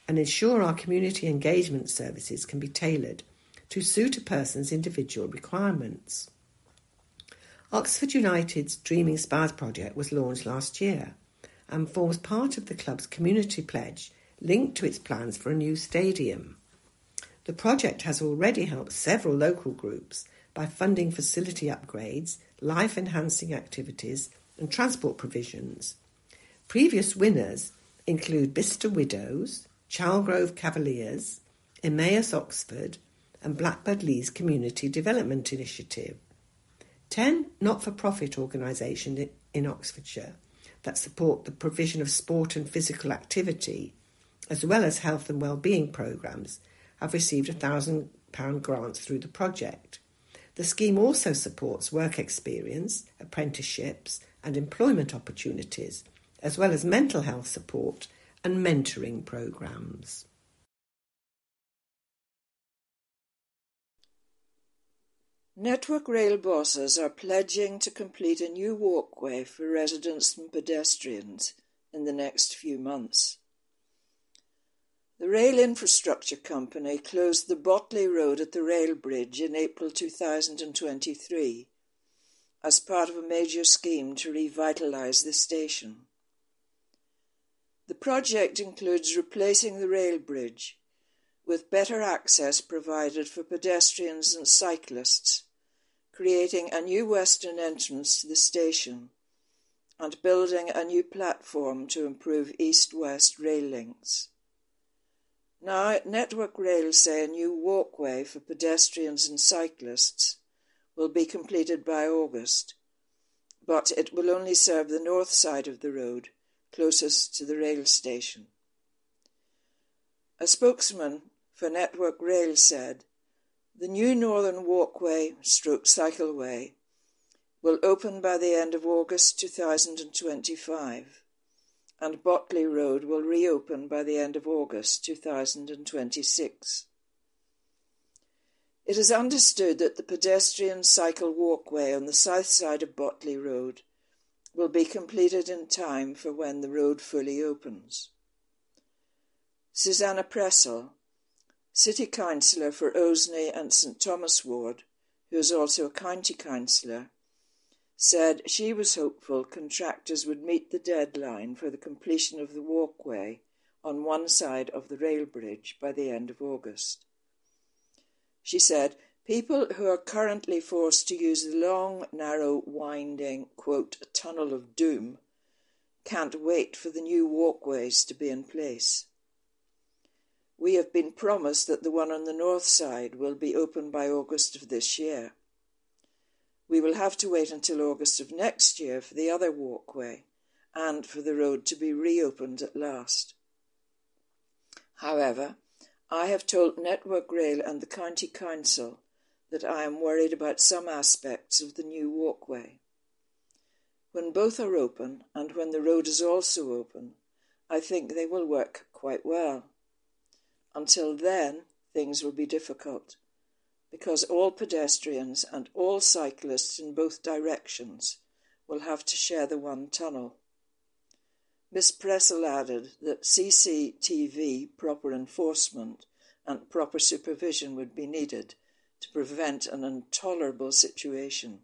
and ensure our community engagement services can be tailored to suit a person's individual requirements. Oxford United's Dreaming Spires project was launched last year and forms part of the club's community pledge linked to its plans for a new stadium. The project has already helped several local groups by funding facility upgrades, life-enhancing activities and transport provisions. Previous winners include Bicester Widows, Chalgrove Cavaliers, Emmaus Oxford and Blackbird Leys Community Development Initiative. Ten not-for-profit organisations in Oxfordshire that support the provision of sport and physical activity, as well as health and wellbeing programmes, have received a one thousand pounds grants through the project. The scheme also supports work experience, apprenticeships and employment opportunities, as well as mental health support and mentoring programmes. Network Rail bosses are pledging to complete a new walkway for residents and pedestrians in the next few months. The Rail Infrastructure Company closed the Botley Road at the rail bridge in April two thousand twenty-three as part of a major scheme to revitalise the station. The project includes replacing the rail bridge with better access provided for pedestrians and cyclists, creating a new western entrance to the station and building a new platform to improve east-west rail links. Now, Network Rail say a new walkway for pedestrians and cyclists will be completed by August, but it will only serve the north side of the road, closest to the rail station. A spokesman for Network Rail said, "The new northern walkway stroke cycleway will open by the end of August two thousand twenty-five, and Botley Road will reopen by the end of August two thousand twenty-six. It is understood that the pedestrian cycle walkway on the south side of Botley Road will be completed in time for when the road fully opens." Susanna Pressel, City Councillor for Osney and St Thomas Ward, who is also a County Councillor, said she was hopeful contractors would meet the deadline for the completion of the walkway on one side of the rail bridge by the end of August. She said, "People who are currently forced to use the long, narrow, winding, quote, tunnel of doom can't wait for the new walkways to be in place. We have been promised that the one on the north side will be open by August of this year. We will have to wait until August of next year for the other walkway and for the road to be reopened at last. However, I have told Network Rail and the County Council that I am worried about some aspects of the new walkway. When both are open and when the road is also open, I think they will work quite well. Until then, things will be difficult, because all pedestrians and all cyclists in both directions will have to share the one tunnel." Miss Pressel added that C C T V proper enforcement and proper supervision would be needed to prevent an intolerable situation.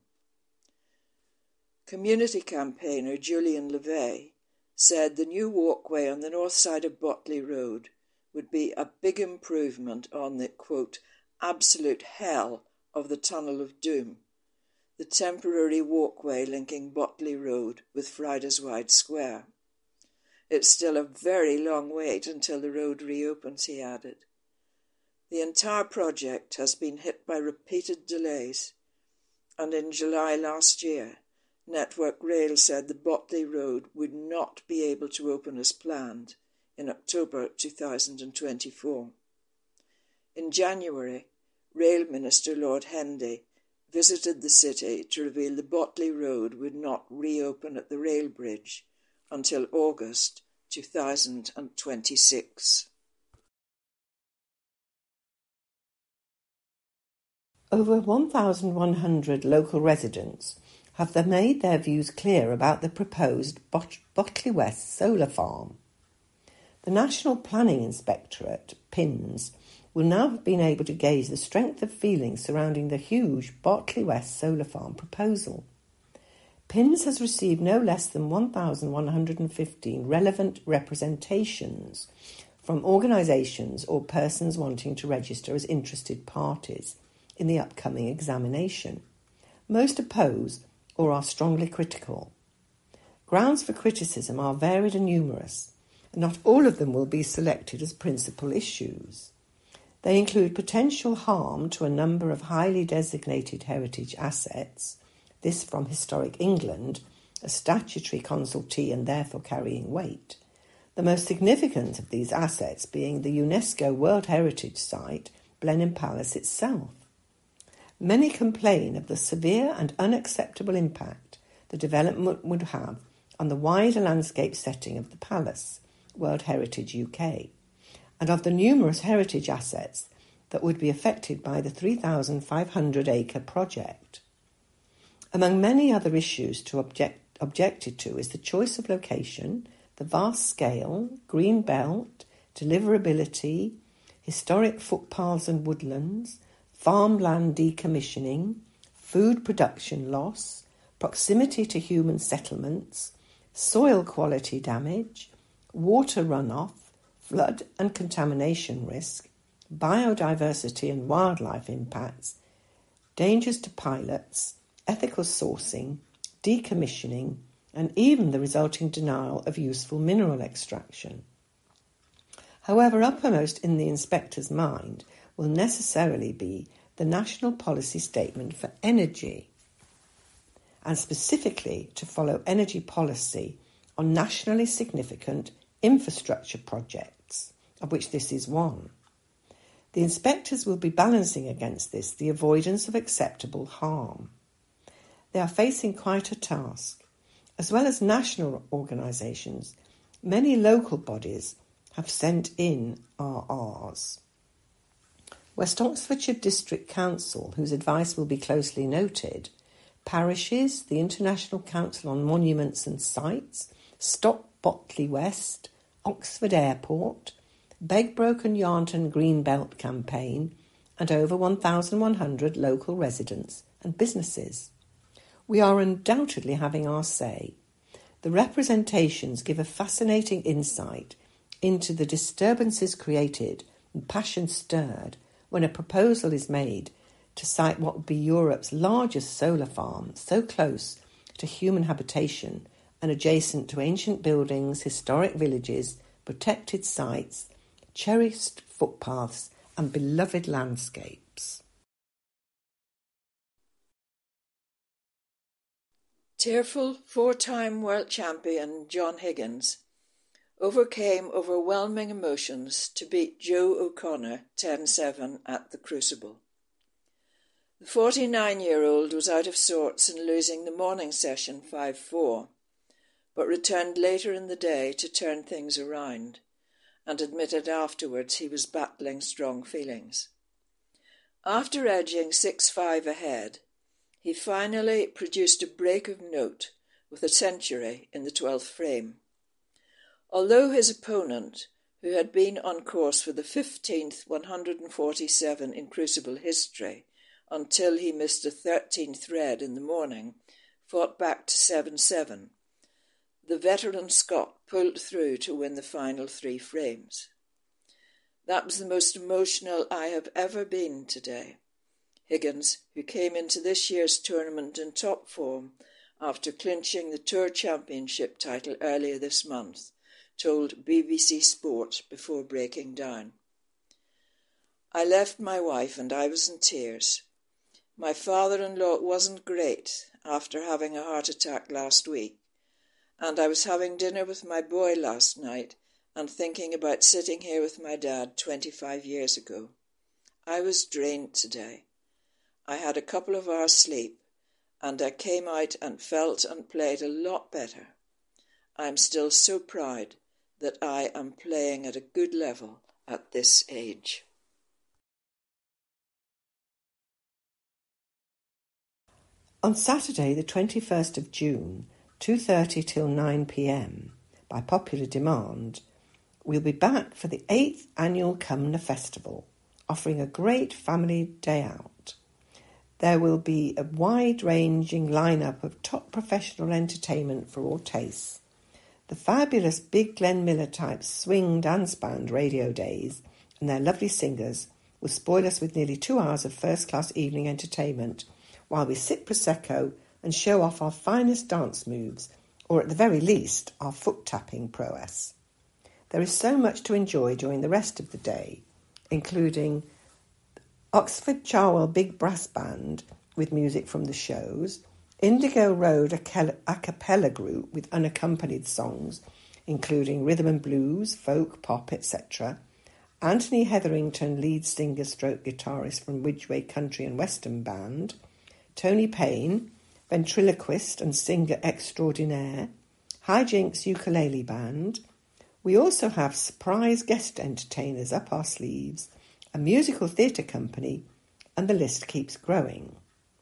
Community campaigner Julian LeVay said the new walkway on the north side of Botley Road would be a big improvement on the, quote, absolute hell of the Tunnel of Doom, the temporary walkway linking Botley Road with Fridarswide Square. It's still a very long wait until the road reopens, he added. The entire project has been hit by repeated delays, and in July last year, Network Rail said the Botley Road would not be able to open as planned in October two thousand twenty-four. In January, Rail Minister Lord Hendy visited the city to reveal the Botley Road would not reopen at the rail bridge until August two thousand twenty-six. Over one thousand one hundred local residents have made their views clear about the proposed Bot- Botley West solar farm. The National Planning Inspectorate, P I N S, will now have been able to gauge the strength of feelings surrounding the huge Bartley West solar farm proposal. P I N S has received no less than one thousand one hundred fifteen relevant representations from organisations or persons wanting to register as interested parties in the upcoming examination. Most oppose or are strongly critical. Grounds for criticism are varied and numerous, and not all of them will be selected as principal issues. They include potential harm to a number of highly designated heritage assets, this from Historic England, a statutory consultee and therefore carrying weight, the most significant of these assets being the UNESCO World Heritage Site, Blenheim Palace itself. Many complain of the severe and unacceptable impact the development would have on the wider landscape setting of the palace, World Heritage U K, and of the numerous heritage assets that would be affected by the three thousand five hundred acre project. Among many other issues to object, objected to is the choice of location, the vast scale, green belt, deliverability, historic footpaths and woodlands, farmland decommissioning, food production loss, proximity to human settlements, soil quality damage, water runoff, flood and contamination risk, biodiversity and wildlife impacts, dangers to pilots, ethical sourcing, decommissioning, and even the resulting denial of useful mineral extraction. However, uppermost in the inspector's mind will necessarily be the National Policy Statement for Energy, and specifically to follow energy policy on nationally significant infrastructure projects, of which this is one. The inspectors will be balancing against this the avoidance of acceptable harm. They are facing quite a task. As well as national organisations, many local bodies have sent in R Rs. West Oxfordshire District Council, whose advice will be closely noted, parishes, the International Council on Monuments and Sites, Stop Botley West, Oxford Airport, Begbroke Yarnton Green Belt Campaign, and over one thousand one hundred local residents and businesses. We are undoubtedly having our say. The representations give a fascinating insight into the disturbances created and passion stirred when a proposal is made to site what would be Europe's largest solar farm, so close to human habitation and adjacent to ancient buildings, historic villages, protected sites, cherished footpaths and beloved landscapes. Tearful four-time world champion John Higgins overcame overwhelming emotions to beat Joe O'Connor ten seven at the Crucible. The forty-nine-year-old was out of sorts in losing the morning session five four, but returned later in the day to turn things around, and admitted afterwards he was battling strong feelings. After edging six five ahead, he finally produced a break of note with a century in the twelfth frame. Although his opponent, who had been on course for the fifteenth one hundred forty-seven in Crucible history until he missed a thirteenth red in the morning, fought back to seven seven, the veteran Scot pulled through to win the final three frames. That was the most emotional I have ever been today. Higgins, who came into this year's tournament in top form after clinching the Tour Championship title earlier this month, told B B C Sport before breaking down. I left my wife and I was in tears. My father-in-law wasn't great after having a heart attack last week, and I was having dinner with my boy last night and thinking about sitting here with my dad twenty-five years ago. I was drained today. I had a couple of hours sleep, and I came out and felt and played a lot better. I am still so proud that I am playing at a good level at this age. On Saturday, the twenty-first of June, two thirty till nine p m, by popular demand, we'll be back for the eighth annual Cumnor Festival, offering a great family day out. There will be a wide-ranging lineup of top professional entertainment for all tastes. The fabulous Big Glenn Miller type swing dance band Radio Days and their lovely singers will spoil us with nearly two hours of first-class evening entertainment while we sip Prosecco and show off our finest dance moves, or at the very least, our foot-tapping prowess. There is so much to enjoy during the rest of the day, including Oxford Charwell Big Brass Band with music from the shows, Indigo Road a cappella group with unaccompanied songs, including rhythm and blues, folk, pop, et cetera, Anthony Hetherington, lead singer stroke guitarist from Widgway Country and Western Band, Tony Payne, ventriloquist and singer extraordinaire, Hijinks Ukulele Band. We also have surprise guest entertainers up our sleeves, a musical theatre company, and the list keeps growing.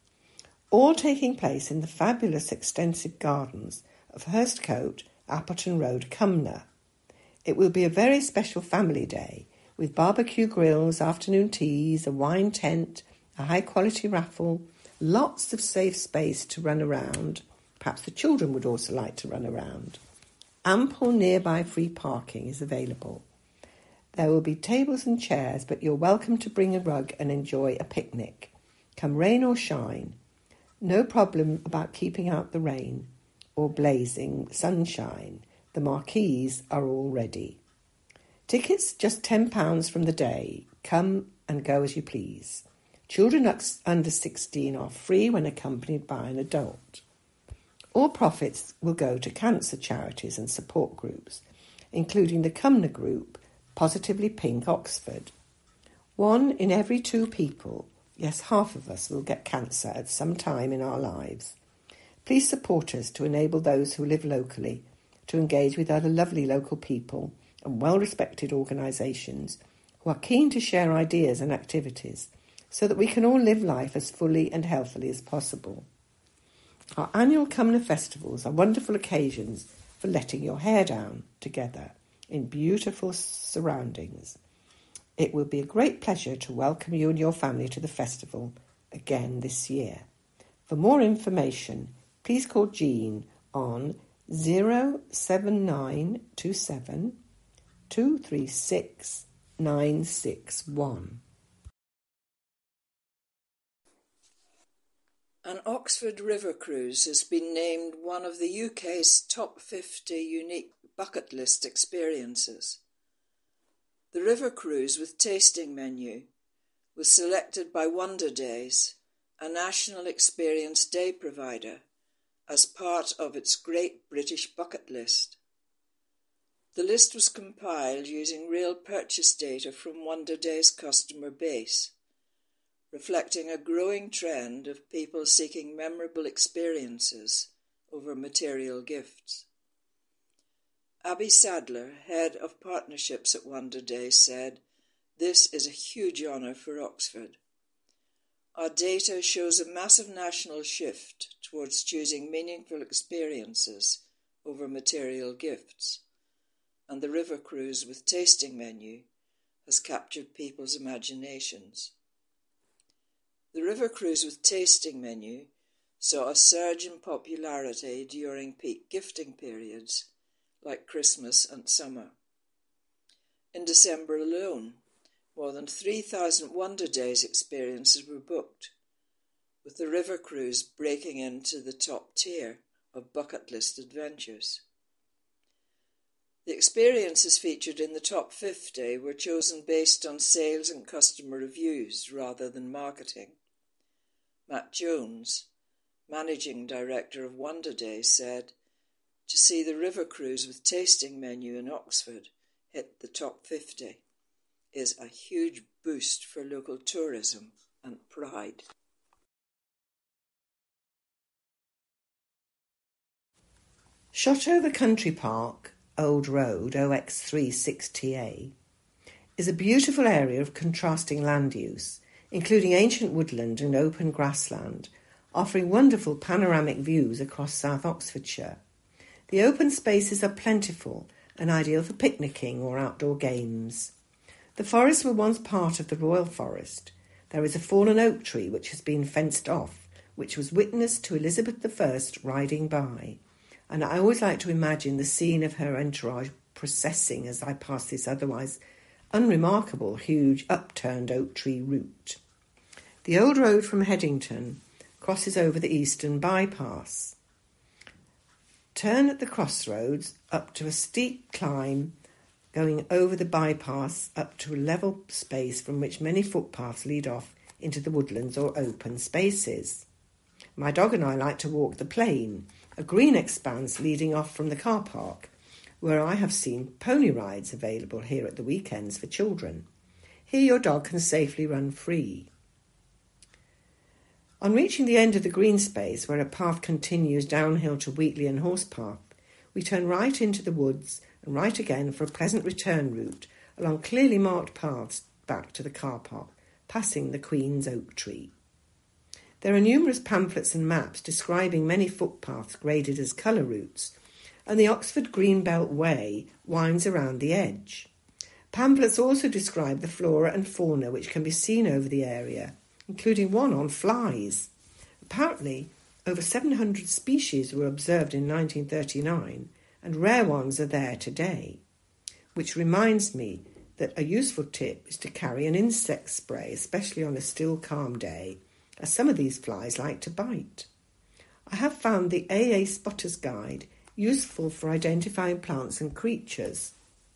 All taking place in the fabulous extensive gardens of Hurstcote, Appleton Road, Cumnor. It will be a very special family day with barbecue grills, afternoon teas, a wine tent, a high-quality raffle, lots of safe space to run around. Perhaps the children would also like to run around. Ample nearby free parking is available. There will be tables and chairs, but you're welcome to bring a rug and enjoy a picnic. Come rain or shine. No problem about keeping out the rain or blazing sunshine. The marquees are all ready. Tickets just ten pounds from the day. Come and go as you please. Children under sixteen are free when accompanied by an adult. All profits will go to cancer charities and support groups, including the Cumnor Group, Positively Pink Oxford. One in every two people, yes, half of us, will get cancer at some time in our lives. Please support us to enable those who live locally to engage with other lovely local people and well-respected organisations who are keen to share ideas and activities so that we can all live life as fully and healthily as possible. Our annual Cumnor Festivals are wonderful occasions for letting your hair down together in beautiful surroundings. It will be a great pleasure to welcome you and your family to the festival again this year. For more information, please call Jean on zero seven nine two seven two three six nine six one. An Oxford river cruise has been named one of the U K's top fifty unique bucket list experiences. The river cruise with tasting menu was selected by Wonder Days, a national experience day provider, as part of its Great British Bucket List. The list was compiled using real purchase data from Wonder Days' customer base, reflecting a growing trend of people seeking memorable experiences over material gifts. Abby Sadler, head of partnerships at Wonder Days, said, "This is a huge honour for Oxford. Our data shows a massive national shift towards choosing meaningful experiences over material gifts, and the river cruise with tasting menu has captured people's imaginations." The river cruise with tasting menu saw a surge in popularity during peak gifting periods like Christmas and summer. In December alone, more than three thousand Wonder Days experiences were booked, with the river cruise breaking into the top tier of bucket list adventures. The experiences featured in the top fifty were chosen based on sales and customer reviews rather than marketing. Matt Jones, managing director of Wonder Days, said, "To see the river cruise with tasting menu in Oxford hit the top fifty is a huge boost for local tourism and pride." Shotover Country Park, Old Road, O X three six T A, is a beautiful area of contrasting land use, including ancient woodland and open grassland, offering wonderful panoramic views across South Oxfordshire. The open spaces are plentiful and ideal for picnicking or outdoor games. The forests were once part of the Royal Forest. There is a fallen oak tree which has been fenced off, which was witness to Elizabeth the First riding by, and I always like to imagine the scene of her entourage processing as I pass this otherwise unremarkable, huge, upturned oak tree root. The old road from Headington crosses over the eastern bypass. Turn at the crossroads up to a steep climb, going over the bypass up to a level space from which many footpaths lead off into the woodlands or open spaces. My dog and I like to walk the plain, a green expanse leading off from the car park, where I have seen pony rides available here at the weekends for children. Here your dog can safely run free. On reaching the end of the green space, where a path continues downhill to Wheatley and Horsepath, we turn right into the woods and right again for a pleasant return route along clearly marked paths back to the car park, passing the Queen's Oak Tree. There are numerous pamphlets and maps describing many footpaths graded as colour routes, and the Oxford Greenbelt Way winds around the edge. Pamphlets also describe the flora and fauna which can be seen over the area, including one on flies. Apparently, over seven hundred species were observed in nineteen thirty-nine, and rare ones are there today, which reminds me that a useful tip is to carry an insect spray, especially on a still, calm day, as some of these flies like to bite. I have found the A A Spotter's Guide useful for identifying plants and creatures,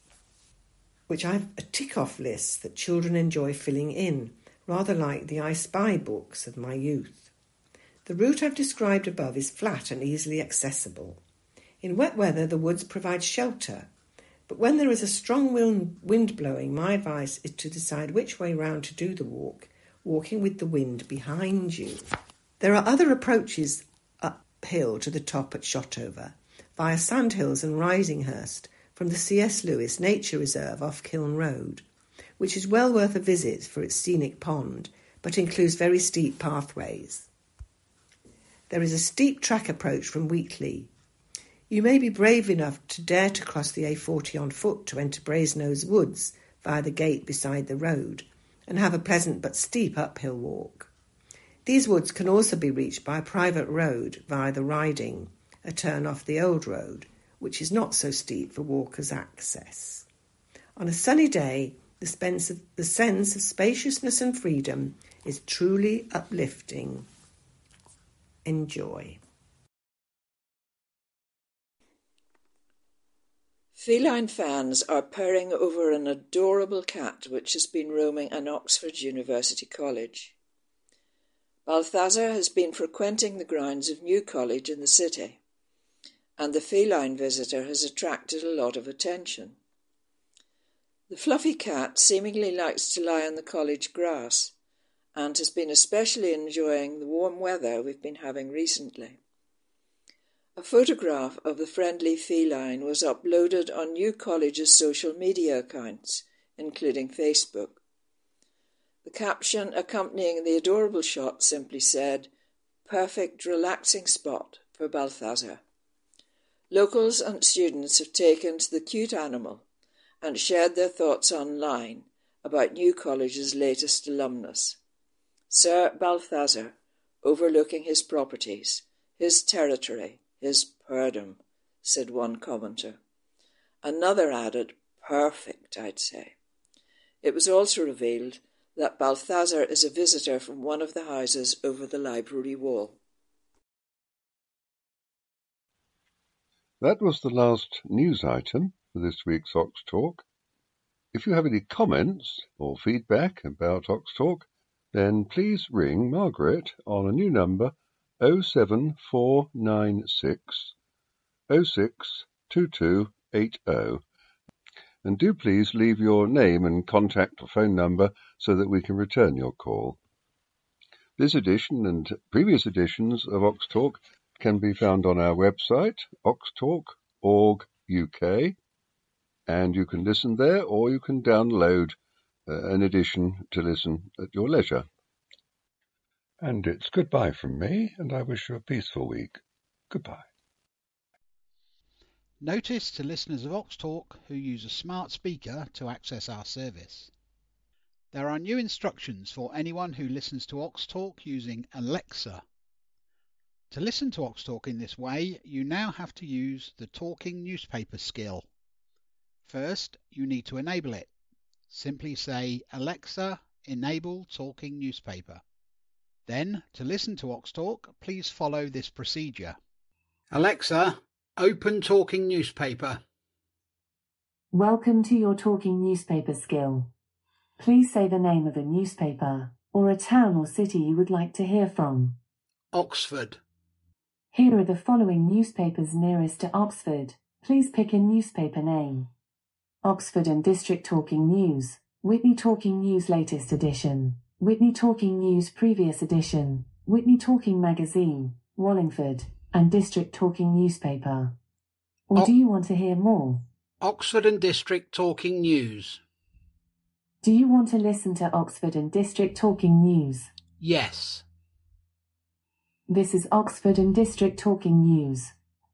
which I have a tick-off list that children enjoy filling in, rather like the I Spy books of my youth. The route I've described above is flat and easily accessible. In wet weather, the woods provide shelter, but when there is a strong wind, wind blowing, my advice is to decide which way round to do the walk, walking with the wind behind you. There are other approaches uphill to the top at Shotover, via Sandhills and Risinghurst from the C S Lewis Nature Reserve off Kiln Road, which is well worth a visit for its scenic pond, but includes very steep pathways. There is a steep track approach from Wheatley. You may be brave enough to dare to cross the A forty on foot to enter Brasenose Woods via the gate beside the road and have a pleasant but steep uphill walk. These woods can also be reached by a private road via the Riding, a turn off the old road, which is not so steep for walkers' access. On a sunny day, the sense of, the sense of spaciousness and freedom is truly uplifting. Enjoy. Feline fans are purring over an adorable cat which has been roaming an Oxford University college. Balthazar has been frequenting the grounds of New College in the city, and the feline visitor has attracted a lot of attention. The fluffy cat seemingly likes to lie on the college grass and has been especially enjoying the warm weather we've been having recently. A photograph of the friendly feline was uploaded on New College's social media accounts, including Facebook. The caption accompanying the adorable shot simply said, "Perfect relaxing spot for Balthazar." Locals and students have taken to the cute animal and shared their thoughts online about New College's latest alumnus. Sir Balthazar, overlooking his properties, his territory, his purdom, said one commenter. Another added, perfect, I'd say. It was also revealed that Balthazar is a visitor from one of the houses over the library wall. That was the last news item for this week's Ox Talk. If you have any comments or feedback about Ox Talk, then please ring Margaret on a new number oh seven four nine six oh six two two eight oh. And do please leave your name and contact or phone number so that we can return your call. This edition and previous editions of Ox Talk can be found on our website, oxtalk dot org dot U K, and you can listen there or you can download uh, an edition to listen at your leisure. And it's goodbye from me, and I wish you a peaceful week. Goodbye. Notice to listeners of Oxtalk who use a smart speaker to access our service. There are new instructions for anyone who listens to Oxtalk using Alexa. To listen to Oxtalk in this way, you now have to use the talking newspaper skill. First, you need to enable it. Simply say, Alexa, enable talking newspaper. Then, to listen to Oxtalk, please follow this procedure. Alexa, open talking newspaper. Welcome to your talking newspaper skill. Please say the name of a newspaper, or a town or city you would like to hear from. Oxford. Here are the following newspapers nearest to Oxford. Please pick a newspaper name. Oxford and District Talking News, Whitney Talking News Latest Edition, Whitney Talking News Previous Edition, Whitney Talking Magazine, Wallingford, and District Talking Newspaper. Or O- do you want to hear more? Oxford and District Talking News. Do you want to listen to Oxford and District Talking News? Yes. This is Oxford and District Talking News.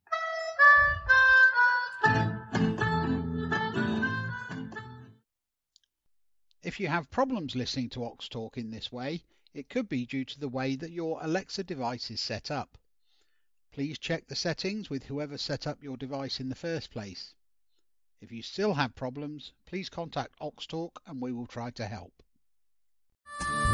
If you have problems listening to Oxtalk in this way, it could be due to the way that your Alexa device is set up. Please check the settings with whoever set up your device in the first place. If you still have problems, please contact Oxtalk and we will try to help.